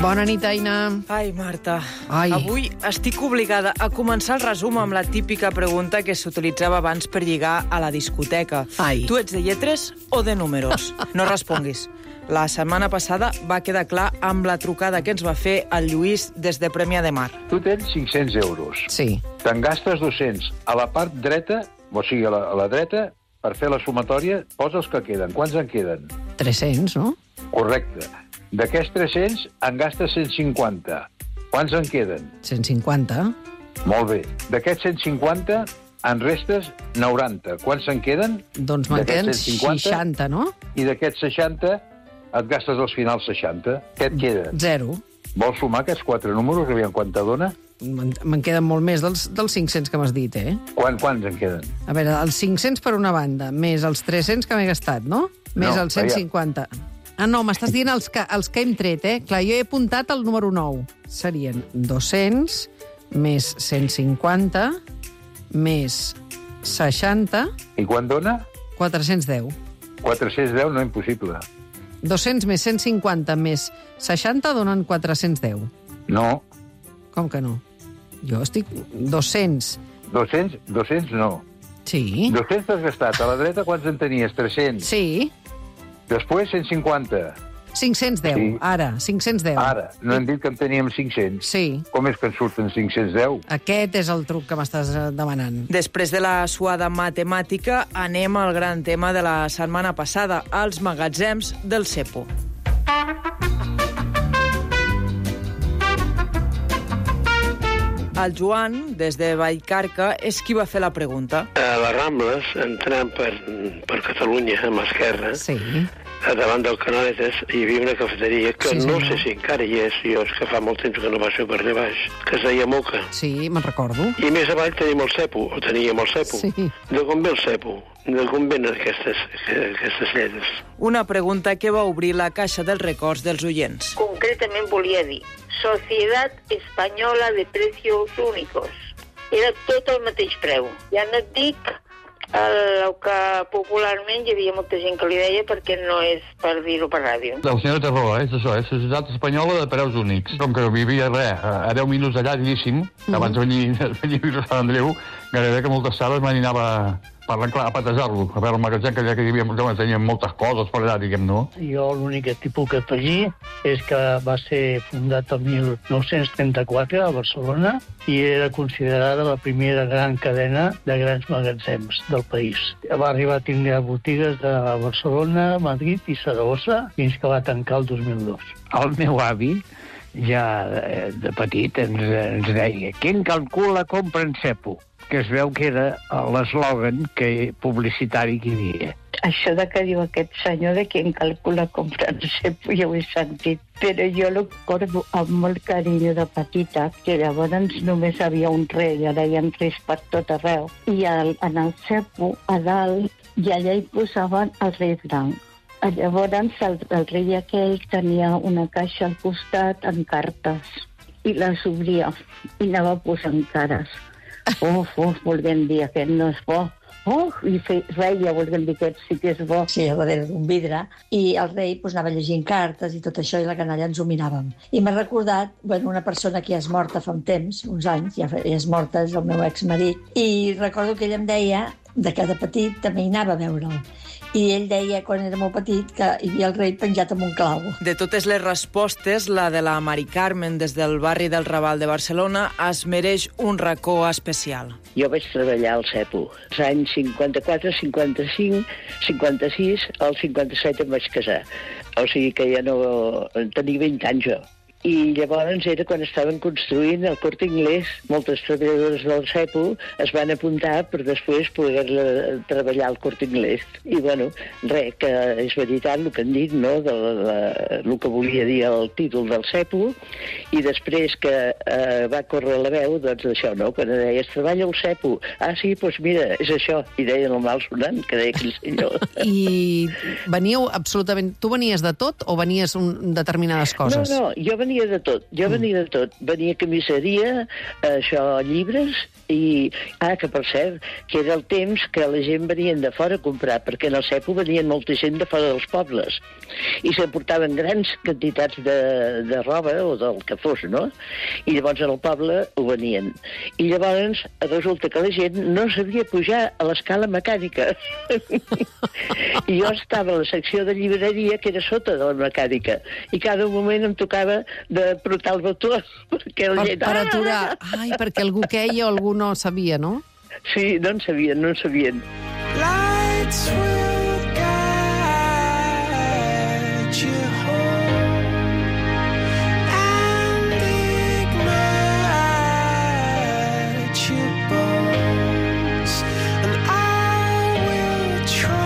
Bona nit, Aina. Ai, Marta, Ai. avui estic obligada a començar el resum amb la típica pregunta que s'utilitzava abans per lligar a la discoteca. Ai. Tu ets de lletres o de números? No responguis. La setmana passada va quedar clar amb la trucada que ens va fer el Lluís des de Premià de Mar. Tu tens cinc-cents euros. Sí. Te'n gastes dos-cents. A la part dreta, o sigui, a la, a la dreta, per fer la sumatòria, posa els que queden. Quants en queden? tres-cents, no? Correcte. D'aquests tres-cents, en gastes cent cinquanta. Quants en queden? cent cinquanta. Molt bé. D'aquests cent cinquanta, en restes noranta. Quants se'n queden? Doncs me'n queden seixanta, no? I d'aquests seixanta, et gastes als finals seixanta. Què et queda? Zero. Vols sumar aquests quatre números? Aviam quant te dona? Me'n me'n queden molt més dels, dels cinc-cents que m'has dit, eh? Quan, quants en queden? A veure, els cinc-cents per una banda, més els tres-cents que m'he gastat, no? Més No, els cent cinquanta. Ah, no, m'estàs dient els que, els que hem tret, eh? Clar, jo he apuntat el número nou. Serien dos-cents més cent cinquanta més seixanta... I quan dona? quatre-cents deu. quatre-cents deu, no, impossible. dos-cents més cent cinquanta més seixanta donen quatre-cents deu. No. Com que no? Jo estic... dos-cents. dos-cents? dos-cents no. Sí. dos-cents t'has gastat. A la dreta quants en tenies? tres-cents. Sí. Després cent cinquanta. cinc-cents deu, Sí. ara, cinc-cents deu. Ara, no hem dit que en teníem cinc-cents? Sí. Com és que en surten cinc-cents deu? Aquest és el truc que m'estàs eh, demanant. Després de la suada matemàtica, anem al gran tema de la setmana passada, els magatzems del Cepo. El Joan, des de Vallcarca, és qui va fer la pregunta. A les Rambles, entrant per, per Catalunya, a mà esquerra, sí. davant del Canaletes, hi havia una cafeteria que Sí, no senyor. sé si encara hi és, jo és que fa molt temps que no passo per allà baix, que es deia Moca. Sí, me'n recordo. I més avall tenim el Cepo, o teníem el Cepo. Sí. De com ve el Cepo? De com venen aquestes, aquestes lletres? Una pregunta que va obrir la caixa dels records dels oients. Concretament volia dir Societat Espanyola de Precios Únicos. Era tot el mateix preu. Ja no et dic el que popularment hi havia molta gent que li deia perquè no és per dir-ho per ràdio. La senyora té raó, eh? És això, és Societat Espanyola de Preus Únics. Com que vivia, res, a deu minuts allà, diguéssim, mm-hmm. abans de venir, de venir a viure a Sant Andreu, gairebé que moltes sales me n'anava parlant clar, a patejar-lo, a veure el magatzem, que allà que hi havia, que teníem moltes coses per allà, diguem, no? Jo l'únic tipus que afegir és que va ser fundat el mil nou-cents trenta-quatre a Barcelona i era considerada la primera gran cadena de grans magatzems del país. Va arribar a tenir botigues de Barcelona, Madrid i Saragossa fins que va tancar el dos mil dos. El meu avi, ja de petit, ens, ens deia «Quin calcula compra en Cepo?» que es veu que era l'eslògan que publicitari que hi havia. Això de que diu aquest senyor de qui en calcula comprar el Cepo, ja ho he sentit. Però jo lo recordo amb molt carinyo de petita, que llavors només hi havia un rei, ara hi ha reis per tot arreu. I el, en el Cepo, a dalt, i allà hi posaven el rei blanc. Llavors el, el rei aquell tenia una caixa al costat amb cartes i les obria i anava posant cares. Uf, uf, volguem dir, aquest no és bo. Oh, i fe, reia, volguem dir, aquest sí que és bo. Sí, a darrere d'un vidre. I el rei pues, anava llegint cartes i tot això, i la canalla ens ho miràvem. I m'ha recordat, bueno, una persona que ja és morta fa un temps, uns anys, ja, ja és morta, és el meu exmarit, i recordo que ell em deia de que de petit també hi anava a veure'l. I ell deia, quan era molt petit, que hi havia el rei penjat amb un clau. De totes les respostes, la de la Mari Carmen des del barri del Raval de Barcelona es mereix un racó especial. Jo vaig treballar al Cepo. Els anys cinquanta-quatre, cinquanta-cinc, cinquanta-sis, al cinquanta-set em vaig casar. O sigui que ja no... tenia vint anys jo. I llavors era quan estaven construint el Corte Inglés. Moltes treballadores del Cepo es van apuntar per després poder treballar al Corte Inglés. I, bueno, res, que és veritat el que han dit, no?, de la, la, el que volia dir el títol del Cepo, i després que eh, va córrer la veu, doncs això, no?, quan deies, treballa al Cepo. Ah, sí, doncs mira, és això. I deien el mal sonant, que deia aquell senyor. I veníeu absolutament... Tu venies de tot o venies un, determinades coses? No, no, jo venia venia de tot, jo venia de tot. Venia comissaria, això, llibres, i... Ah, que per cert, que era el temps que la gent venien de fora a comprar, perquè en el cepo venien molta gent de fora dels pobles, i s'emportaven grans quantitats de, de roba, o del que fos, no? I llavors al poble ho venien. I llavors resulta que la gent no sabia pujar a l'escala mecànica. I jo estava a la secció de llibreria, que era sota de la mecànica, i cada moment em tocava de protar el botó perquè el Per, gent... per aturar. Ai, perquè algú queia o algú no sabia, no? Sí, no en sabien, no en sabien. Lights will guide you home and ignite your bones, and I will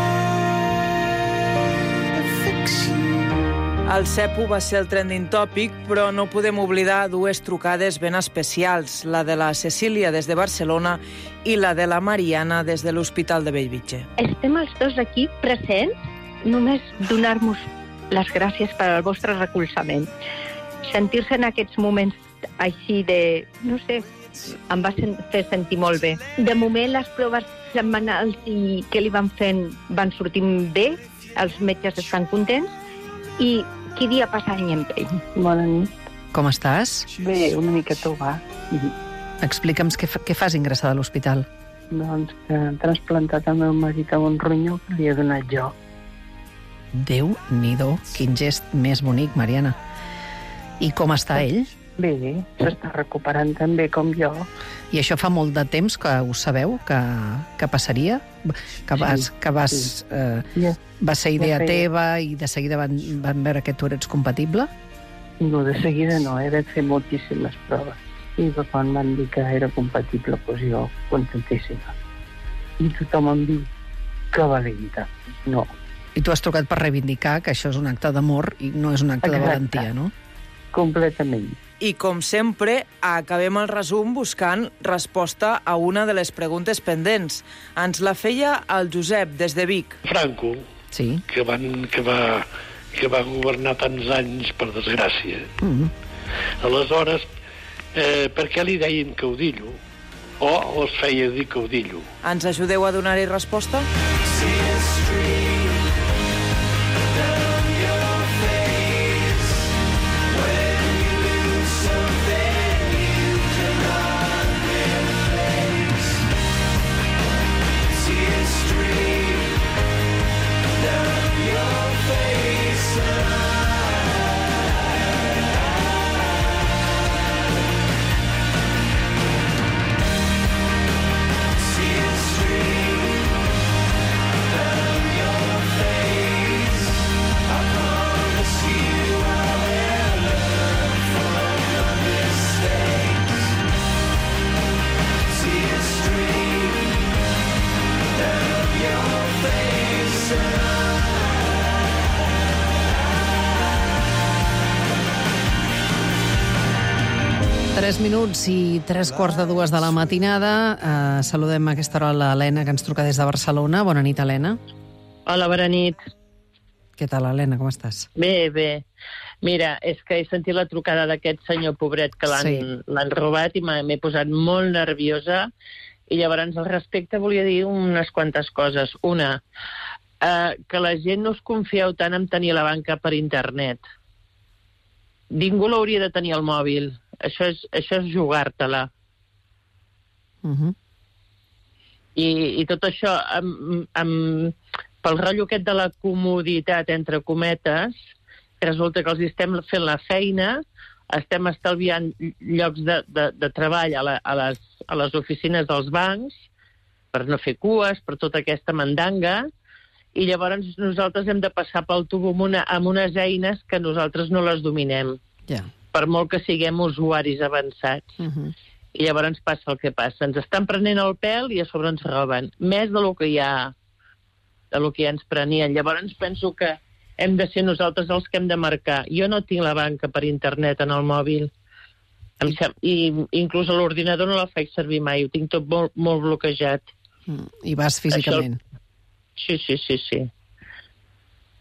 try to fix you. El cepo va ser el trending topic, però no podem oblidar dues trucades ben especials, la de la Cecília des de Barcelona i la de la Mariana des de l'Hospital de Bellvitge. Estem els dos aquí presents, només donar-vos les gràcies per al vostre recolzament. Sentir-se en aquests moments així de, no sé, em va sen- fer sentir molt bé. De moment, les proves setmanals i que li van fent van sortint bé, els metges estan contents, i qui dia passa any amb ell. Bona nit. Com estàs? Bé, una mica tobat. Explica'm què, fa, què fas ingressada a l'hospital. Doncs que han transplantat el meu marit a un ronyó que li he donat jo. Déu-n'hi-do, quin gest més bonic, Mariana. I com està ell? Bé, s'està recuperant tan bé com jo. I això fa molt de temps que ho sabeu, que, que passaria? Que vas, Sí, que vas, sí. eh, Ja, va ser idea ja feia. teva i de seguida van, van veure que tu eres compatible? No, de seguida no, he de fer moltíssimes proves. I quan van dir que era compatible, doncs jo contentíssima. I tothom em diu que valenta. No. I tu has trucat per reivindicar que això és un acte d'amor i no és un acte de Exacte. valentia, no? Completament. I, com sempre, acabem el resum buscant resposta a una de les preguntes pendents. Ens la feia el Josep, des de Vic. Franco, sí. que, van, que, va, que va governar tants anys, per desgràcia. Mm. Aleshores, eh, per què li deien caudillo? O es feia dir caudillo? Ens ajudeu a donar-hi resposta? Tres minuts i tres quarts de dues de la matinada. Uh, saludem a aquesta hora l'Helena, que ens truca des de Barcelona. Bona nit, Helena. Hola, bona nit. Què tal, Helena? Com estàs? Bé, bé. Mira, és que he sentit la trucada d'aquest senyor pobret que l'han Sí. l'han robat i m'he m'he posat molt nerviosa. I llavors, al respecte, volia dir unes quantes coses. Una, eh, que la gent no us confieu tant en tenir la banca per internet. Ningú l'hauria de tenir al mòbil. Això és, això és jugar-te-la. Uh -huh. I, i tot això, amb, amb, pel rotllo aquest de la comoditat, entre cometes, resulta que els estem fent la feina, estem estalviant llocs de, de, de treball a, la, a, les, a les oficines dels bancs, per no fer cues, per tota aquesta mandanga, i llavors nosaltres hem de passar pel tubo amb, una, amb unes eines que nosaltres no les dominem. Ja. Per molt que siguem usuaris avançats. Uh -huh. I llavors passa el que passa. Ens estan prenent el pèl i a sobre ens roben. Més de lo que ja, de lo que ja ens prenien. Llavors penso que hem de ser nosaltres els que hem de marcar. Jo no tinc la banca per internet en el mòbil. Em sem... I inclús a l'ordinador no la faig servir mai. Ho tinc tot molt, molt bloquejat. Mm. I vas físicament. Això... Sí, sí, sí, sí.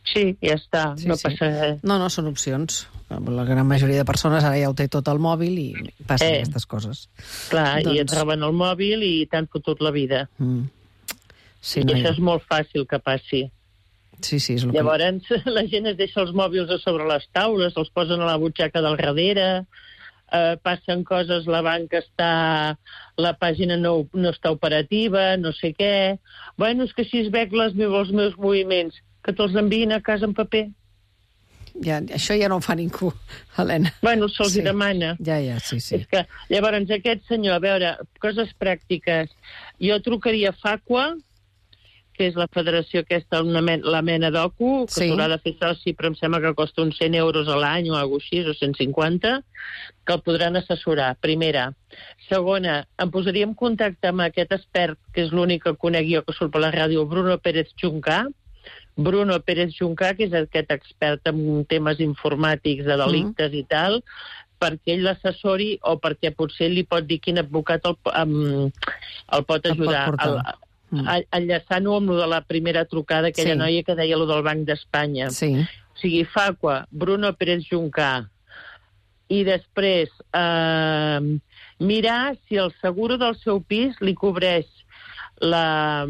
Sí, ja està, Sí, no sí. passa res. No, no, són opcions. La gran majoria de persones ara ja ho té tot al mòbil i passen Eh. aquestes coses. Clar, Doncs- i et roben el mòbil i t'han fotut la vida. Mm. Sí, I no, això ja. és molt fàcil que passi. Sí, sí, és el que... Llavors, la gent es deixa els mòbils a sobre les taules, els posen a la butxaca del darrere, eh, passen coses, la banca està... la pàgina no, no està operativa, no sé què... Bueno, és que si es veig les meus, els meus moviments, que te'ls enviïn a casa en paper. Ja, això ja no ho fa ningú, Helena. Bueno, se'ls sí. demana. Ja, ja, sí, sí. És que, llavors, aquest senyor, a veure, coses pràctiques. Jo trucaria a Facua, que és la federació aquesta, una men la mena d'Ocu, que Sí. s'haurà de fer soci, però em sembla que costa uns cent euros a l'any o alguna cosa així, o cent cinquanta, que el podran assessorar, primera. Segona, em posaria en contacte amb aquest expert, que és l'únic que conec jo que surt per la ràdio, Bruno Pérez Juncà, Bruno Pérez Juncà, que és aquest expert en temes informàtics, de delictes mm. i tal, perquè ell l'assessori o perquè potser li pot dir quin advocat el, um, el pot ajudar. El pot portar. Mm. Enllaçant-ho amb lo de la primera trucada, aquella Sí. noia que deia lo del Banc d'Espanya. Sí. O sigui, Facua, Bruno Pérez Juncà, i després eh, mirar si el seguro del seu pis li cobreix la,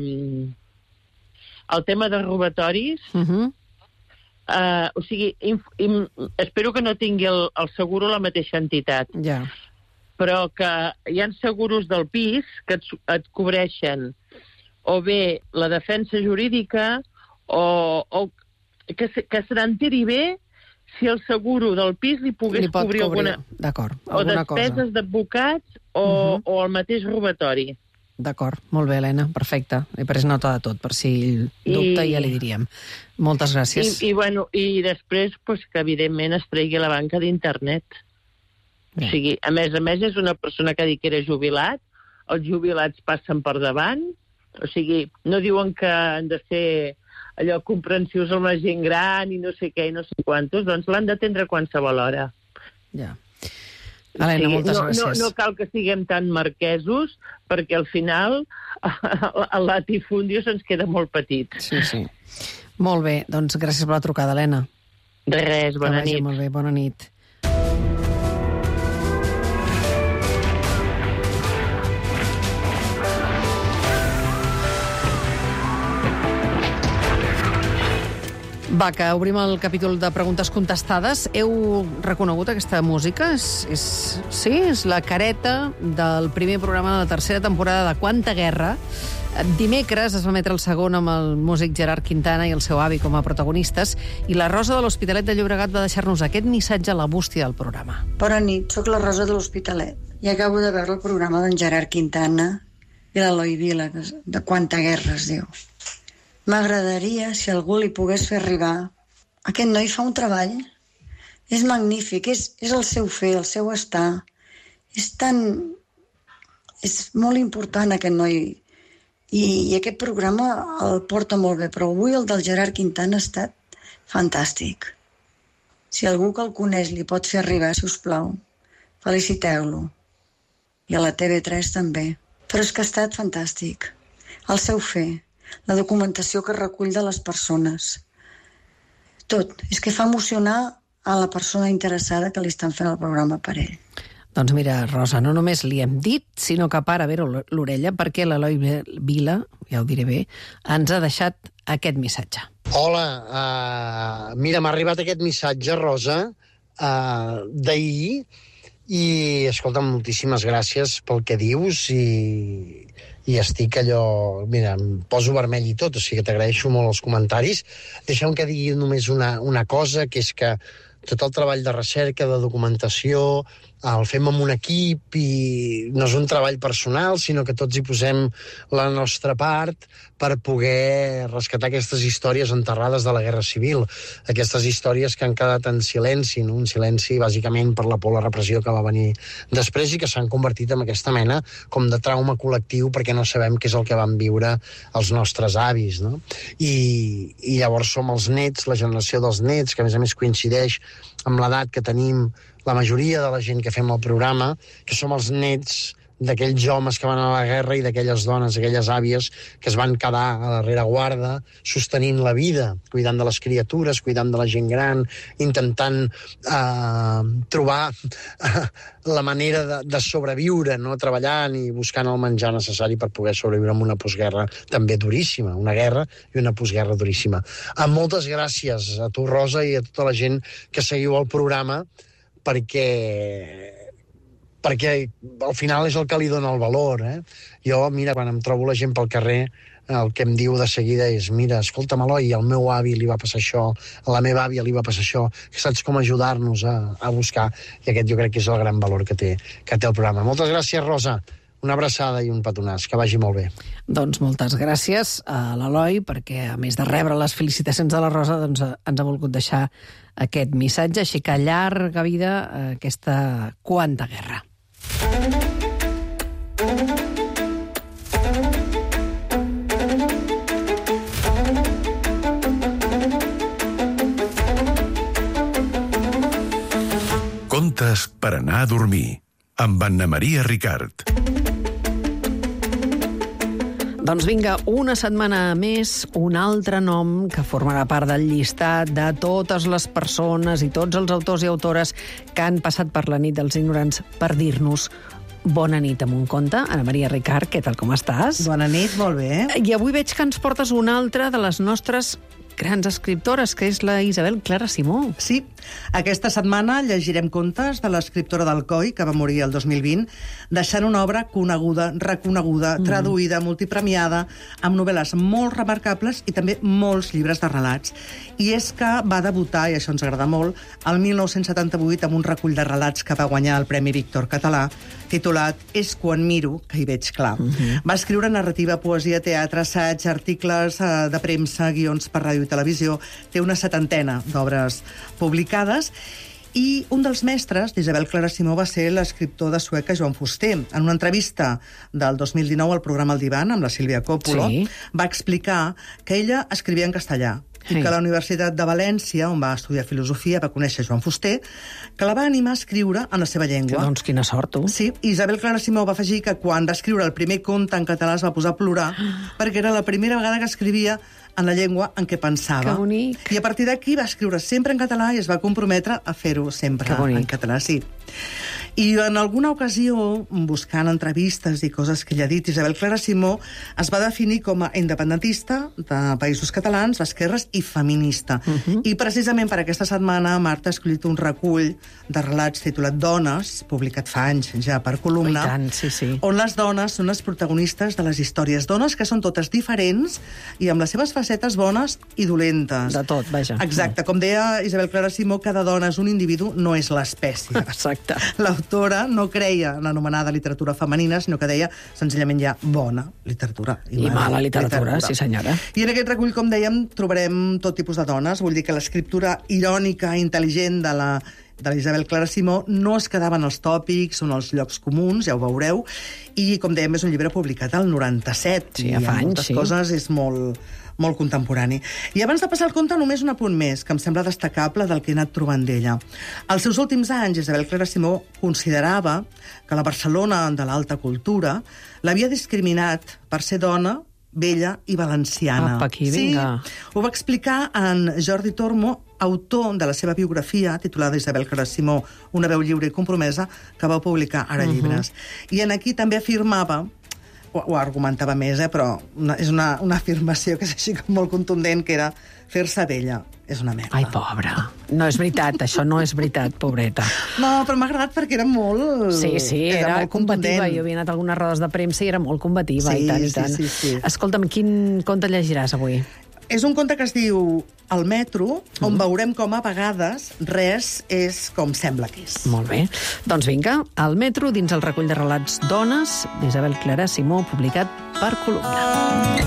el tema de robatoris. Uh -huh. eh, o sigui, inf, in, espero que no tingui el, el seguro la mateixa entitat. Ja. Però que hi ha seguros del pis que et, et cobreixen o bé la defensa jurídica o, o que, se, que se n'enteri bé si el seguro del pis li pogués Li pot cobrir, cobrir, alguna... d'acord, o alguna cosa. despeses d'advocats o, uh -huh. o el mateix robatori. D'acord, molt bé, Helena, perfecte. He pres nota de tot, per si dubte I- ja li diríem. Moltes gràcies. I, i, bueno, i després pues, que evidentment es tregui la banca d'internet. O sigui, a més a més és una persona que ha dit que era jubilat, els jubilats passen per davant, o sigui, no diuen que han de ser allò comprensius amb la gent gran i no sé què i no sé quantos, doncs l'han d'atendre qualsevol hora. Ja. Helena, Sí, moltes no, gràcies. No, no cal que siguem tan marquesos, perquè al final el latifundio se'ns queda molt petit. Sí, sí. Molt bé, doncs gràcies per la trucada, Helena. De res, bona que vagi nit. molt bé, bona nit. Va, que obrim el capítol de preguntes contestades. Heu reconegut aquesta música? És, és, sí, és la careta del primer programa de la tercera temporada de Quanta Guerra. Dimecres es va emetre el segon amb el músic Gerard Quintana i el seu avi com a protagonistes, i la Rosa de l'Hospitalet de Llobregat va deixar-nos aquest missatge a la bústia del programa. Bona nit, sóc la Rosa de l'Hospitalet i acabo de veure el programa d'en Gerard Quintana i l'Eloi Vila, de Quanta Guerra es diu. M'agradaria, si algú li pogués fer arribar, aquest noi fa un treball, és magnífic, és, és el seu fer, el seu estar, és tan... és molt important aquest noi, i, i aquest programa el porta molt bé, però avui el del Gerard Quintana ha estat fantàstic. Si algú que el coneix li pot fer arribar, si us plau, feliciteu-lo. I a la T V tres també. Però és que ha estat fantàstic. El seu fer, la documentació que recull de les persones. Tot. És que fa emocionar a la persona interessada que li estan fent el programa per ell. Doncs mira, Rosa, no només li hem dit, sinó que para veure l'orella, perquè l'Eloi Vila, ja ho diré bé, ens ha deixat aquest missatge. Hola, uh, mira, m'ha arribat aquest missatge, Rosa, uh, d'ahir, i, escolta'm, moltíssimes gràcies pel que dius, i, i estic allò... Mira, em poso vermell i tot, o sigui que t'agraeixo molt els comentaris. Deixeu que digui només una, una cosa, que és que tot el treball de recerca, de documentació, el fem amb un equip i no és un treball personal, sinó que tots hi posem la nostra part per poder rescatar aquestes històries enterrades de la Guerra Civil, aquestes històries que han quedat en silenci, no? Un silenci bàsicament per la por a la repressió que va venir després i que s'han convertit en aquesta mena com de trauma col·lectiu perquè no sabem què és el que van viure els nostres avis, no? I, i llavors som els nets, la generació dels nets, que a més a més coincideix amb l'edat que tenim la majoria de la gent que fem el programa, que som els nets d'aquells homes que van a la guerra i d'aquelles dones, aquelles àvies que es van quedar a la rereguarda sostenint la vida, cuidant de les criatures, cuidant de la gent gran, intentant eh, trobar eh, la manera de, de sobreviure, no? Treballant i buscant el menjar necessari per poder sobreviure en una postguerra també duríssima, una guerra i una postguerra duríssima. Amb moltes gràcies a tu, Rosa, i a tota la gent que seguiu el programa, perquè perquè al final és el que li dona el valor. Eh? Jo, mira, quan em trobo la gent pel carrer, el que em diu de seguida és, mira, escolta'm, Eloi, al meu avi li va passar això, a la meva àvia li va passar això, que saps com ajudar-nos a, a buscar, i aquest jo crec que és el gran valor que té, que té el programa. Moltes gràcies, Rosa. Una abraçada i un petonàs, que vagi molt bé. Doncs moltes gràcies a l'Eloi, perquè a més de rebre les felicitacions de la Rosa, doncs ens ha volgut deixar aquest missatge, així que llarga vida aquesta quanta guerra. Contes per anar a dormir, amb Anna Maria Ricard. Doncs vinga, una setmana més, un altre nom que formarà part del llistat de totes les persones i tots els autors i autores que han passat per la nit dels ignorants per dir-nos bona nit amb un conte. Anna Maria Ricard, què tal, com estàs? Bona nit, molt bé. I avui veig que ens portes una altra de les nostres grans escriptores, que és la Isabel Clara Simó. Sí, aquesta setmana llegirem contes de l'escriptora d'Alcoi, que va morir el dos mil vint, deixant una obra coneguda, reconeguda, mm. traduïda, multipremiada, amb novel·les molt remarcables i també molts llibres de relats. I és que va debutar, i això ens agrada molt, el mil nou-cents setanta-vuit amb un recull de relats que va guanyar el Premi Víctor Català, titulat És quan miro que hi veig clar. Mm-hmm. Va escriure narrativa, poesia, teatre, assaig, articles eh, de premsa, guions per ràdio i televisió. Té una setantena d'obres publicades. I un dels mestres d'Isabel Clara Simó va ser l'escriptor de Sueca Joan Fuster. En una entrevista del dos mil dinou al programa El Divan, amb la Sílvia Coppola, sí. va explicar que ella escrivia en castellà, i que a la Universitat de València, on va estudiar filosofia, va conèixer Joan Fuster, que la va animar a escriure en la seva llengua. Que, doncs, quina sort, tu. Sí, Isabel Clara Simó va afegir que quan va escriure el primer conte en català es va posar a plorar, perquè era la primera vegada que escrivia en la llengua en què pensava. Que bonic. I a partir d'aquí va escriure sempre en català i es va comprometre a fer-ho sempre en català, sí. I en alguna ocasió, buscant entrevistes i coses que ella ha dit, Isabel Clara Simó es va definir com a independentista de Països Catalans, d'esquerres i feminista. Uh-huh. I precisament per aquesta setmana Marta ha escollit un recull de relats titulat Dones, publicat fa anys ja per columna, oh, tant, sí, sí. on les dones són les protagonistes de les històries. Dones que són totes diferents i amb les seves facetes bones i dolentes. De tot, vaja. Exacte. Com deia Isabel Clara Simó, cada dona és un individu, no és l'espècie. Exacte. L'autora no creia en l'anomenada literatura femenina, sinó que deia senzillament ja bona literatura. I, I mala, mala literatura, literatura, sí senyora. I en aquest recull, com dèiem, trobarem tot tipus de dones. Vull dir que l'escriptura irònica i intel·ligent de la de l'Isabel Clara Simó no es quedava en els tòpics o en els llocs comuns, ja ho veureu, i, com dèiem, és un llibre publicat al noranta-set. Sí, ja fa anys, sí. Coses és molt, molt contemporani. I abans de passar el conte, només un apunt més, que em sembla destacable del que he anat trobant d'ella. Als seus últims anys, Isabel Clara Simó considerava que la Barcelona de l'alta cultura l'havia discriminat per ser dona, vella i valenciana. Apa, aquí, vinga. Sí, ho va explicar en Jordi Tormo, autor de la seva biografia, titulada Isabel Clara Simó, una veu lliure i compromesa, que va publicar ara llibres. Uh-huh. I en aquí també afirmava, o, o argumentava més, eh, però una, és una, una afirmació que és així com molt contundent, que era fer-se vella és una merda. Ai, pobra. No és veritat, això no és veritat, pobreta. No, però m'ha agradat perquè era molt... Sí, sí, era, era molt combativa. Jo havia anat a algunes rodes de premsa i era molt combativa, sí, i tant, i tant. Sí, sí, sí. Escolta'm, quin conte llegiràs avui? És un conte que es diu El metro, on mm. veurem com a vegades res és com sembla que és. Molt bé. Doncs vinga, El metro, dins el recull de relats Dones, d'Isabel Clara Simó, publicat per Columna.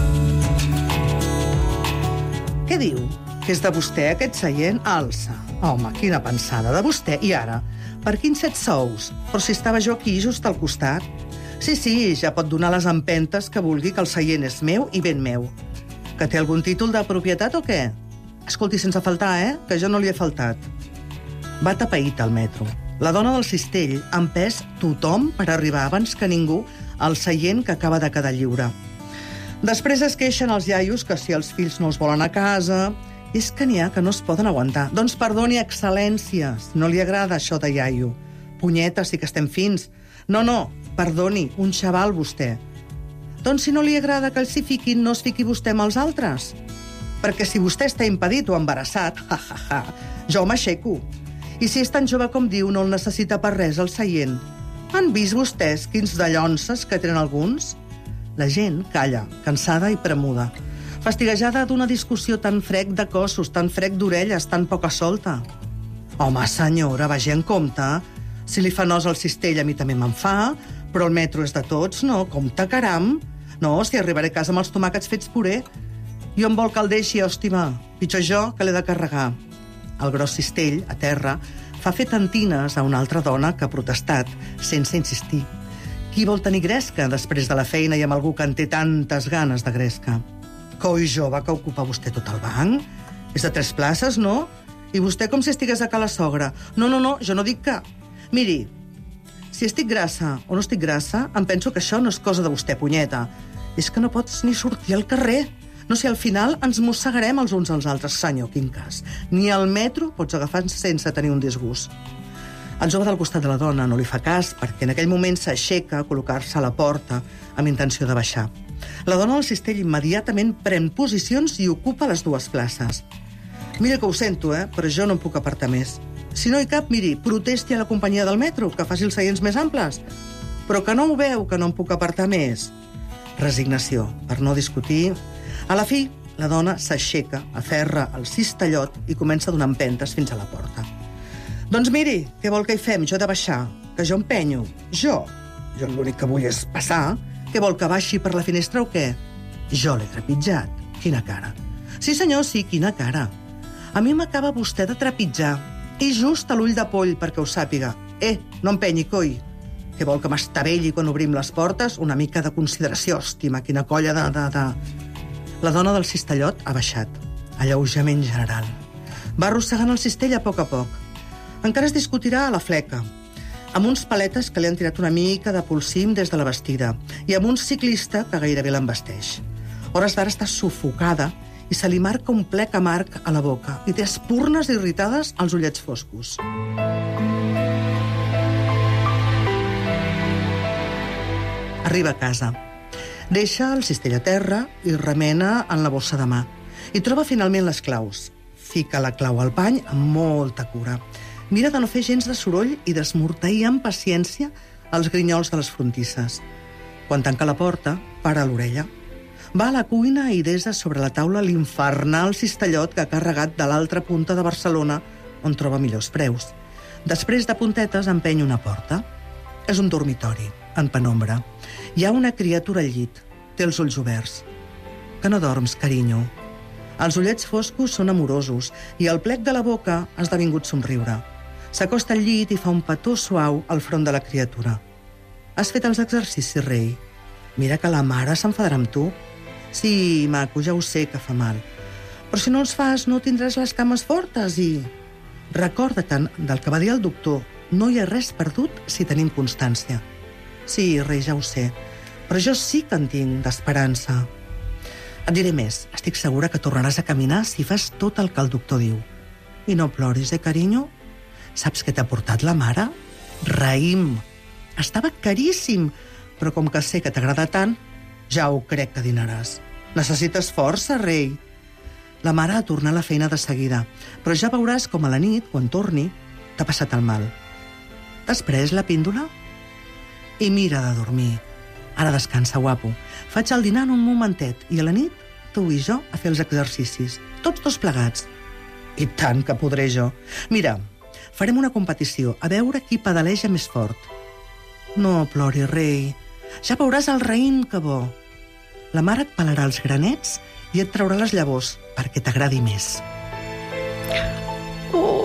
Què diu? Que és de vostè aquest seient? Alça. Home, quina pensada, de vostè. I ara? Per quins set sous? Però si estava jo aquí, just al costat. Sí, sí, ja pot donar les empentes que vulgui, que el seient és meu i ben meu. Que té algun títol de propietat o què? Escolti, sense faltar, eh? Que jo no li he faltat. Va tapeït al metro. La dona del cistell ha empès tothom per arribar abans que ningú al seient que acaba de quedar lliure. Després es queixen els iaios que si els fills no els volen a casa... És que n'hi ha que no es poden aguantar. Doncs perdoni, excel·lències, no li agrada això de iaio. Punyetes, sí que estem fins. No, no, perdoni, un xaval vostè. Doncs si no li agrada que els s'hi fiquin, no es fiqui vostè amb els altres. Perquè si vostè està impedit o embarassat, ha, ha, ha, jo m'aixeco. I si és tan jove com diu, no el necessita per res el seient. Han vist vostès quins dallonses que tenen alguns? La gent calla, cansada i premuda. Fastiguejada d'una discussió tan frec de cossos, tan frec d'orelles, tan poca solta. Home, senyora, vagi en compte. Si li fa nos al cistell, a mi també me'n fa, però el metro és de tots, no? Compte, caram. No, si arribaré a casa amb els tomàquets fets puré. I on vol que el deixi, òstima? Pitjor jo, que l'he de carregar. El gros cistell, a terra, fa fer tantines a una altra dona que ha protestat, sense insistir. Qui vol tenir gresca després de la feina i amb algú que en té tantes ganes de gresca? Coi jove que ocupa vostè tot el banc? És de tres places, no? I vostè com si estigués a casa sogra. No, no, no, jo no dic que... Miri, si estic grassa o no estic grassa, em penso que això no és cosa de vostè, punyeta. És que no pots ni sortir al carrer. No sé, al final ens mossegarem els uns als altres, senyor, quin cas. Ni al metro pots agafar sense tenir un disgust. El jove del costat de la dona no li fa cas perquè en aquell moment s'aixeca a col·locar-se a la porta amb intenció de baixar. La dona del cistell immediatament pren posicions i ocupa les dues places. Mira que ho sento, eh? Però jo no em puc apartar més. Si no hi cap, miri, protesti a la companyia del metro, que faci els seients més amples. Però que no ho veu, que no em puc apartar més. Resignació, per no discutir. A la fi, la dona s'aixeca, aferra el cistellot i comença a donar empentes fins a la porta. Doncs miri, què vol que hi fem? Jo he de baixar. Que jo empenyo. Jo? Jo l'únic que vull és passar. Què vol, que baixi per la finestra o què? Jo l'he trepitjat. Quina cara. Sí, senyor, sí, quina cara. A mi m'acaba vostè de trepitjar. I just a l'ull de poll, perquè ho sàpiga. Eh, no empenyi, coi. Què vol, que m'estavelli quan obrim les portes? Una mica de consideració, òstima, quina colla de... de, de... La dona del cistellot ha baixat. Alleujament general. Va arrossegant el cistell a poc a poc. Encara es discutirà a la fleca, amb uns paletes que li han tirat una mica de polsim des de la vestida i amb un ciclista que gairebé l'embesteix. Hores d'ara està sufocada i se li marca un plec amarg a la boca i té espurnes irritades als ullets foscos. Arriba a casa. Deixa el cistell a terra i remena en la bossa de mà. I troba finalment les claus. Fica la clau al pany amb molta cura. Mira de no fer gens de soroll i d'esmorteir amb paciència els grinyols de les frontisses. Quan tanca la porta, para l'orella. Va a la cuina i desa sobre la taula l'infernal cistellot que ha carregat de l'altra punta de Barcelona, on troba millors preus. Després de puntetes empeny una porta. És un dormitori, en penombra. Hi ha una criatura al llit. Té els ulls oberts. Que no dorms, carinyo. Els ullets foscos són amorosos i el plec de la boca ha esdevingut somriure. S'acosta al llit i fa un petó suau al front de la criatura. Has fet els exercicis, rei? Mira que la mare s'enfadarà amb tu. Sí, maco, ja ho sé que fa mal. Però si no els fas, no tindràs les cames fortes i... Recorda-te'n del que va dir el doctor. No hi ha res perdut si tenim constància. Sí, rei, ja ho sé. Però jo sí que en tinc d'esperança. Et diré més. Estic segura que tornaràs a caminar si fas tot el que el doctor diu. I no ploris, eh, carinyo? Saps què t'ha portat la mare? Raïm. Estava caríssim, però com que sé que t'agrada tant, ja ho crec que dinaràs. Necessites força, rei. La mare ha tornat a la feina de seguida, però ja veuràs com a la nit, quan torni, t'ha passat el mal. T'has pres la píndola? I mira de dormir. Ara descansa, guapo. Faig el dinar en un momentet i a la nit, tu i jo, a fer els exercicis. Tots dos plegats. I tant que podré jo. Mira, farem una competició, a veure qui pedaleja més fort. No plori, rei. Ja veuràs el raïm que bo. La mare et pelarà els granets i et traurà les llavors perquè t'agradi més. Ui,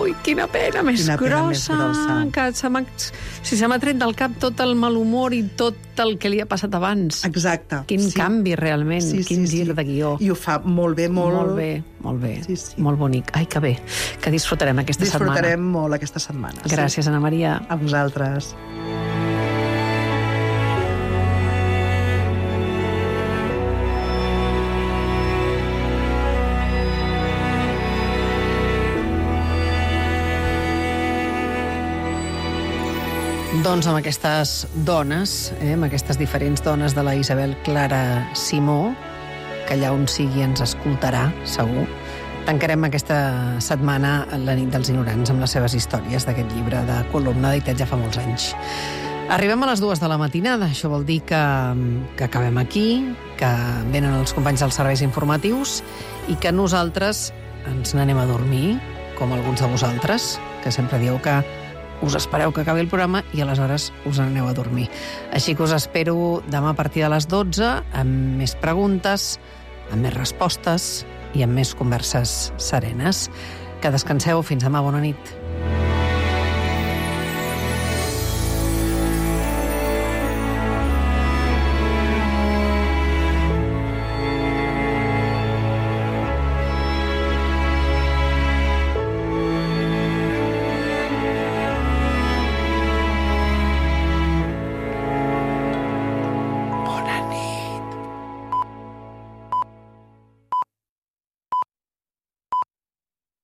Ui, quina pena més Quina pena grossa. més grossa. Que se m'ha, si se m'ha tret del cap tot el mal humor i tot el que li ha passat abans. Exacte. Quin sí. canvi, realment. Sí, Quin sí, gir sí. de guió. I ho fa molt bé, molt... Molt bé, molt bé. Sí, sí. Molt bonic. Ai, que bé. Que disfrutarem aquesta Disfrutarem setmana. molt aquesta setmana. Gràcies, sí. Ana Maria. A vosaltres. Doncs amb aquestes dones, eh, amb aquestes diferents dones de la Isabel Clara Simó, que allà on sigui ens escoltarà, segur, tancarem aquesta setmana La nit dels ignorants amb les seves històries d'aquest llibre de columna editat ja fa molts anys. Arribem a les dues de la matinada, això vol dir que, que acabem aquí, que venen els companys dels serveis informatius i que nosaltres ens n'anem a dormir, com alguns de vosaltres, que sempre dieu que us espereu que acabi el programa i aleshores us aneu a dormir. Així que us espero demà a partir de les dotze amb més preguntes, amb més respostes i amb més converses serenes. Que descanseu. Fins demà. Bona nit.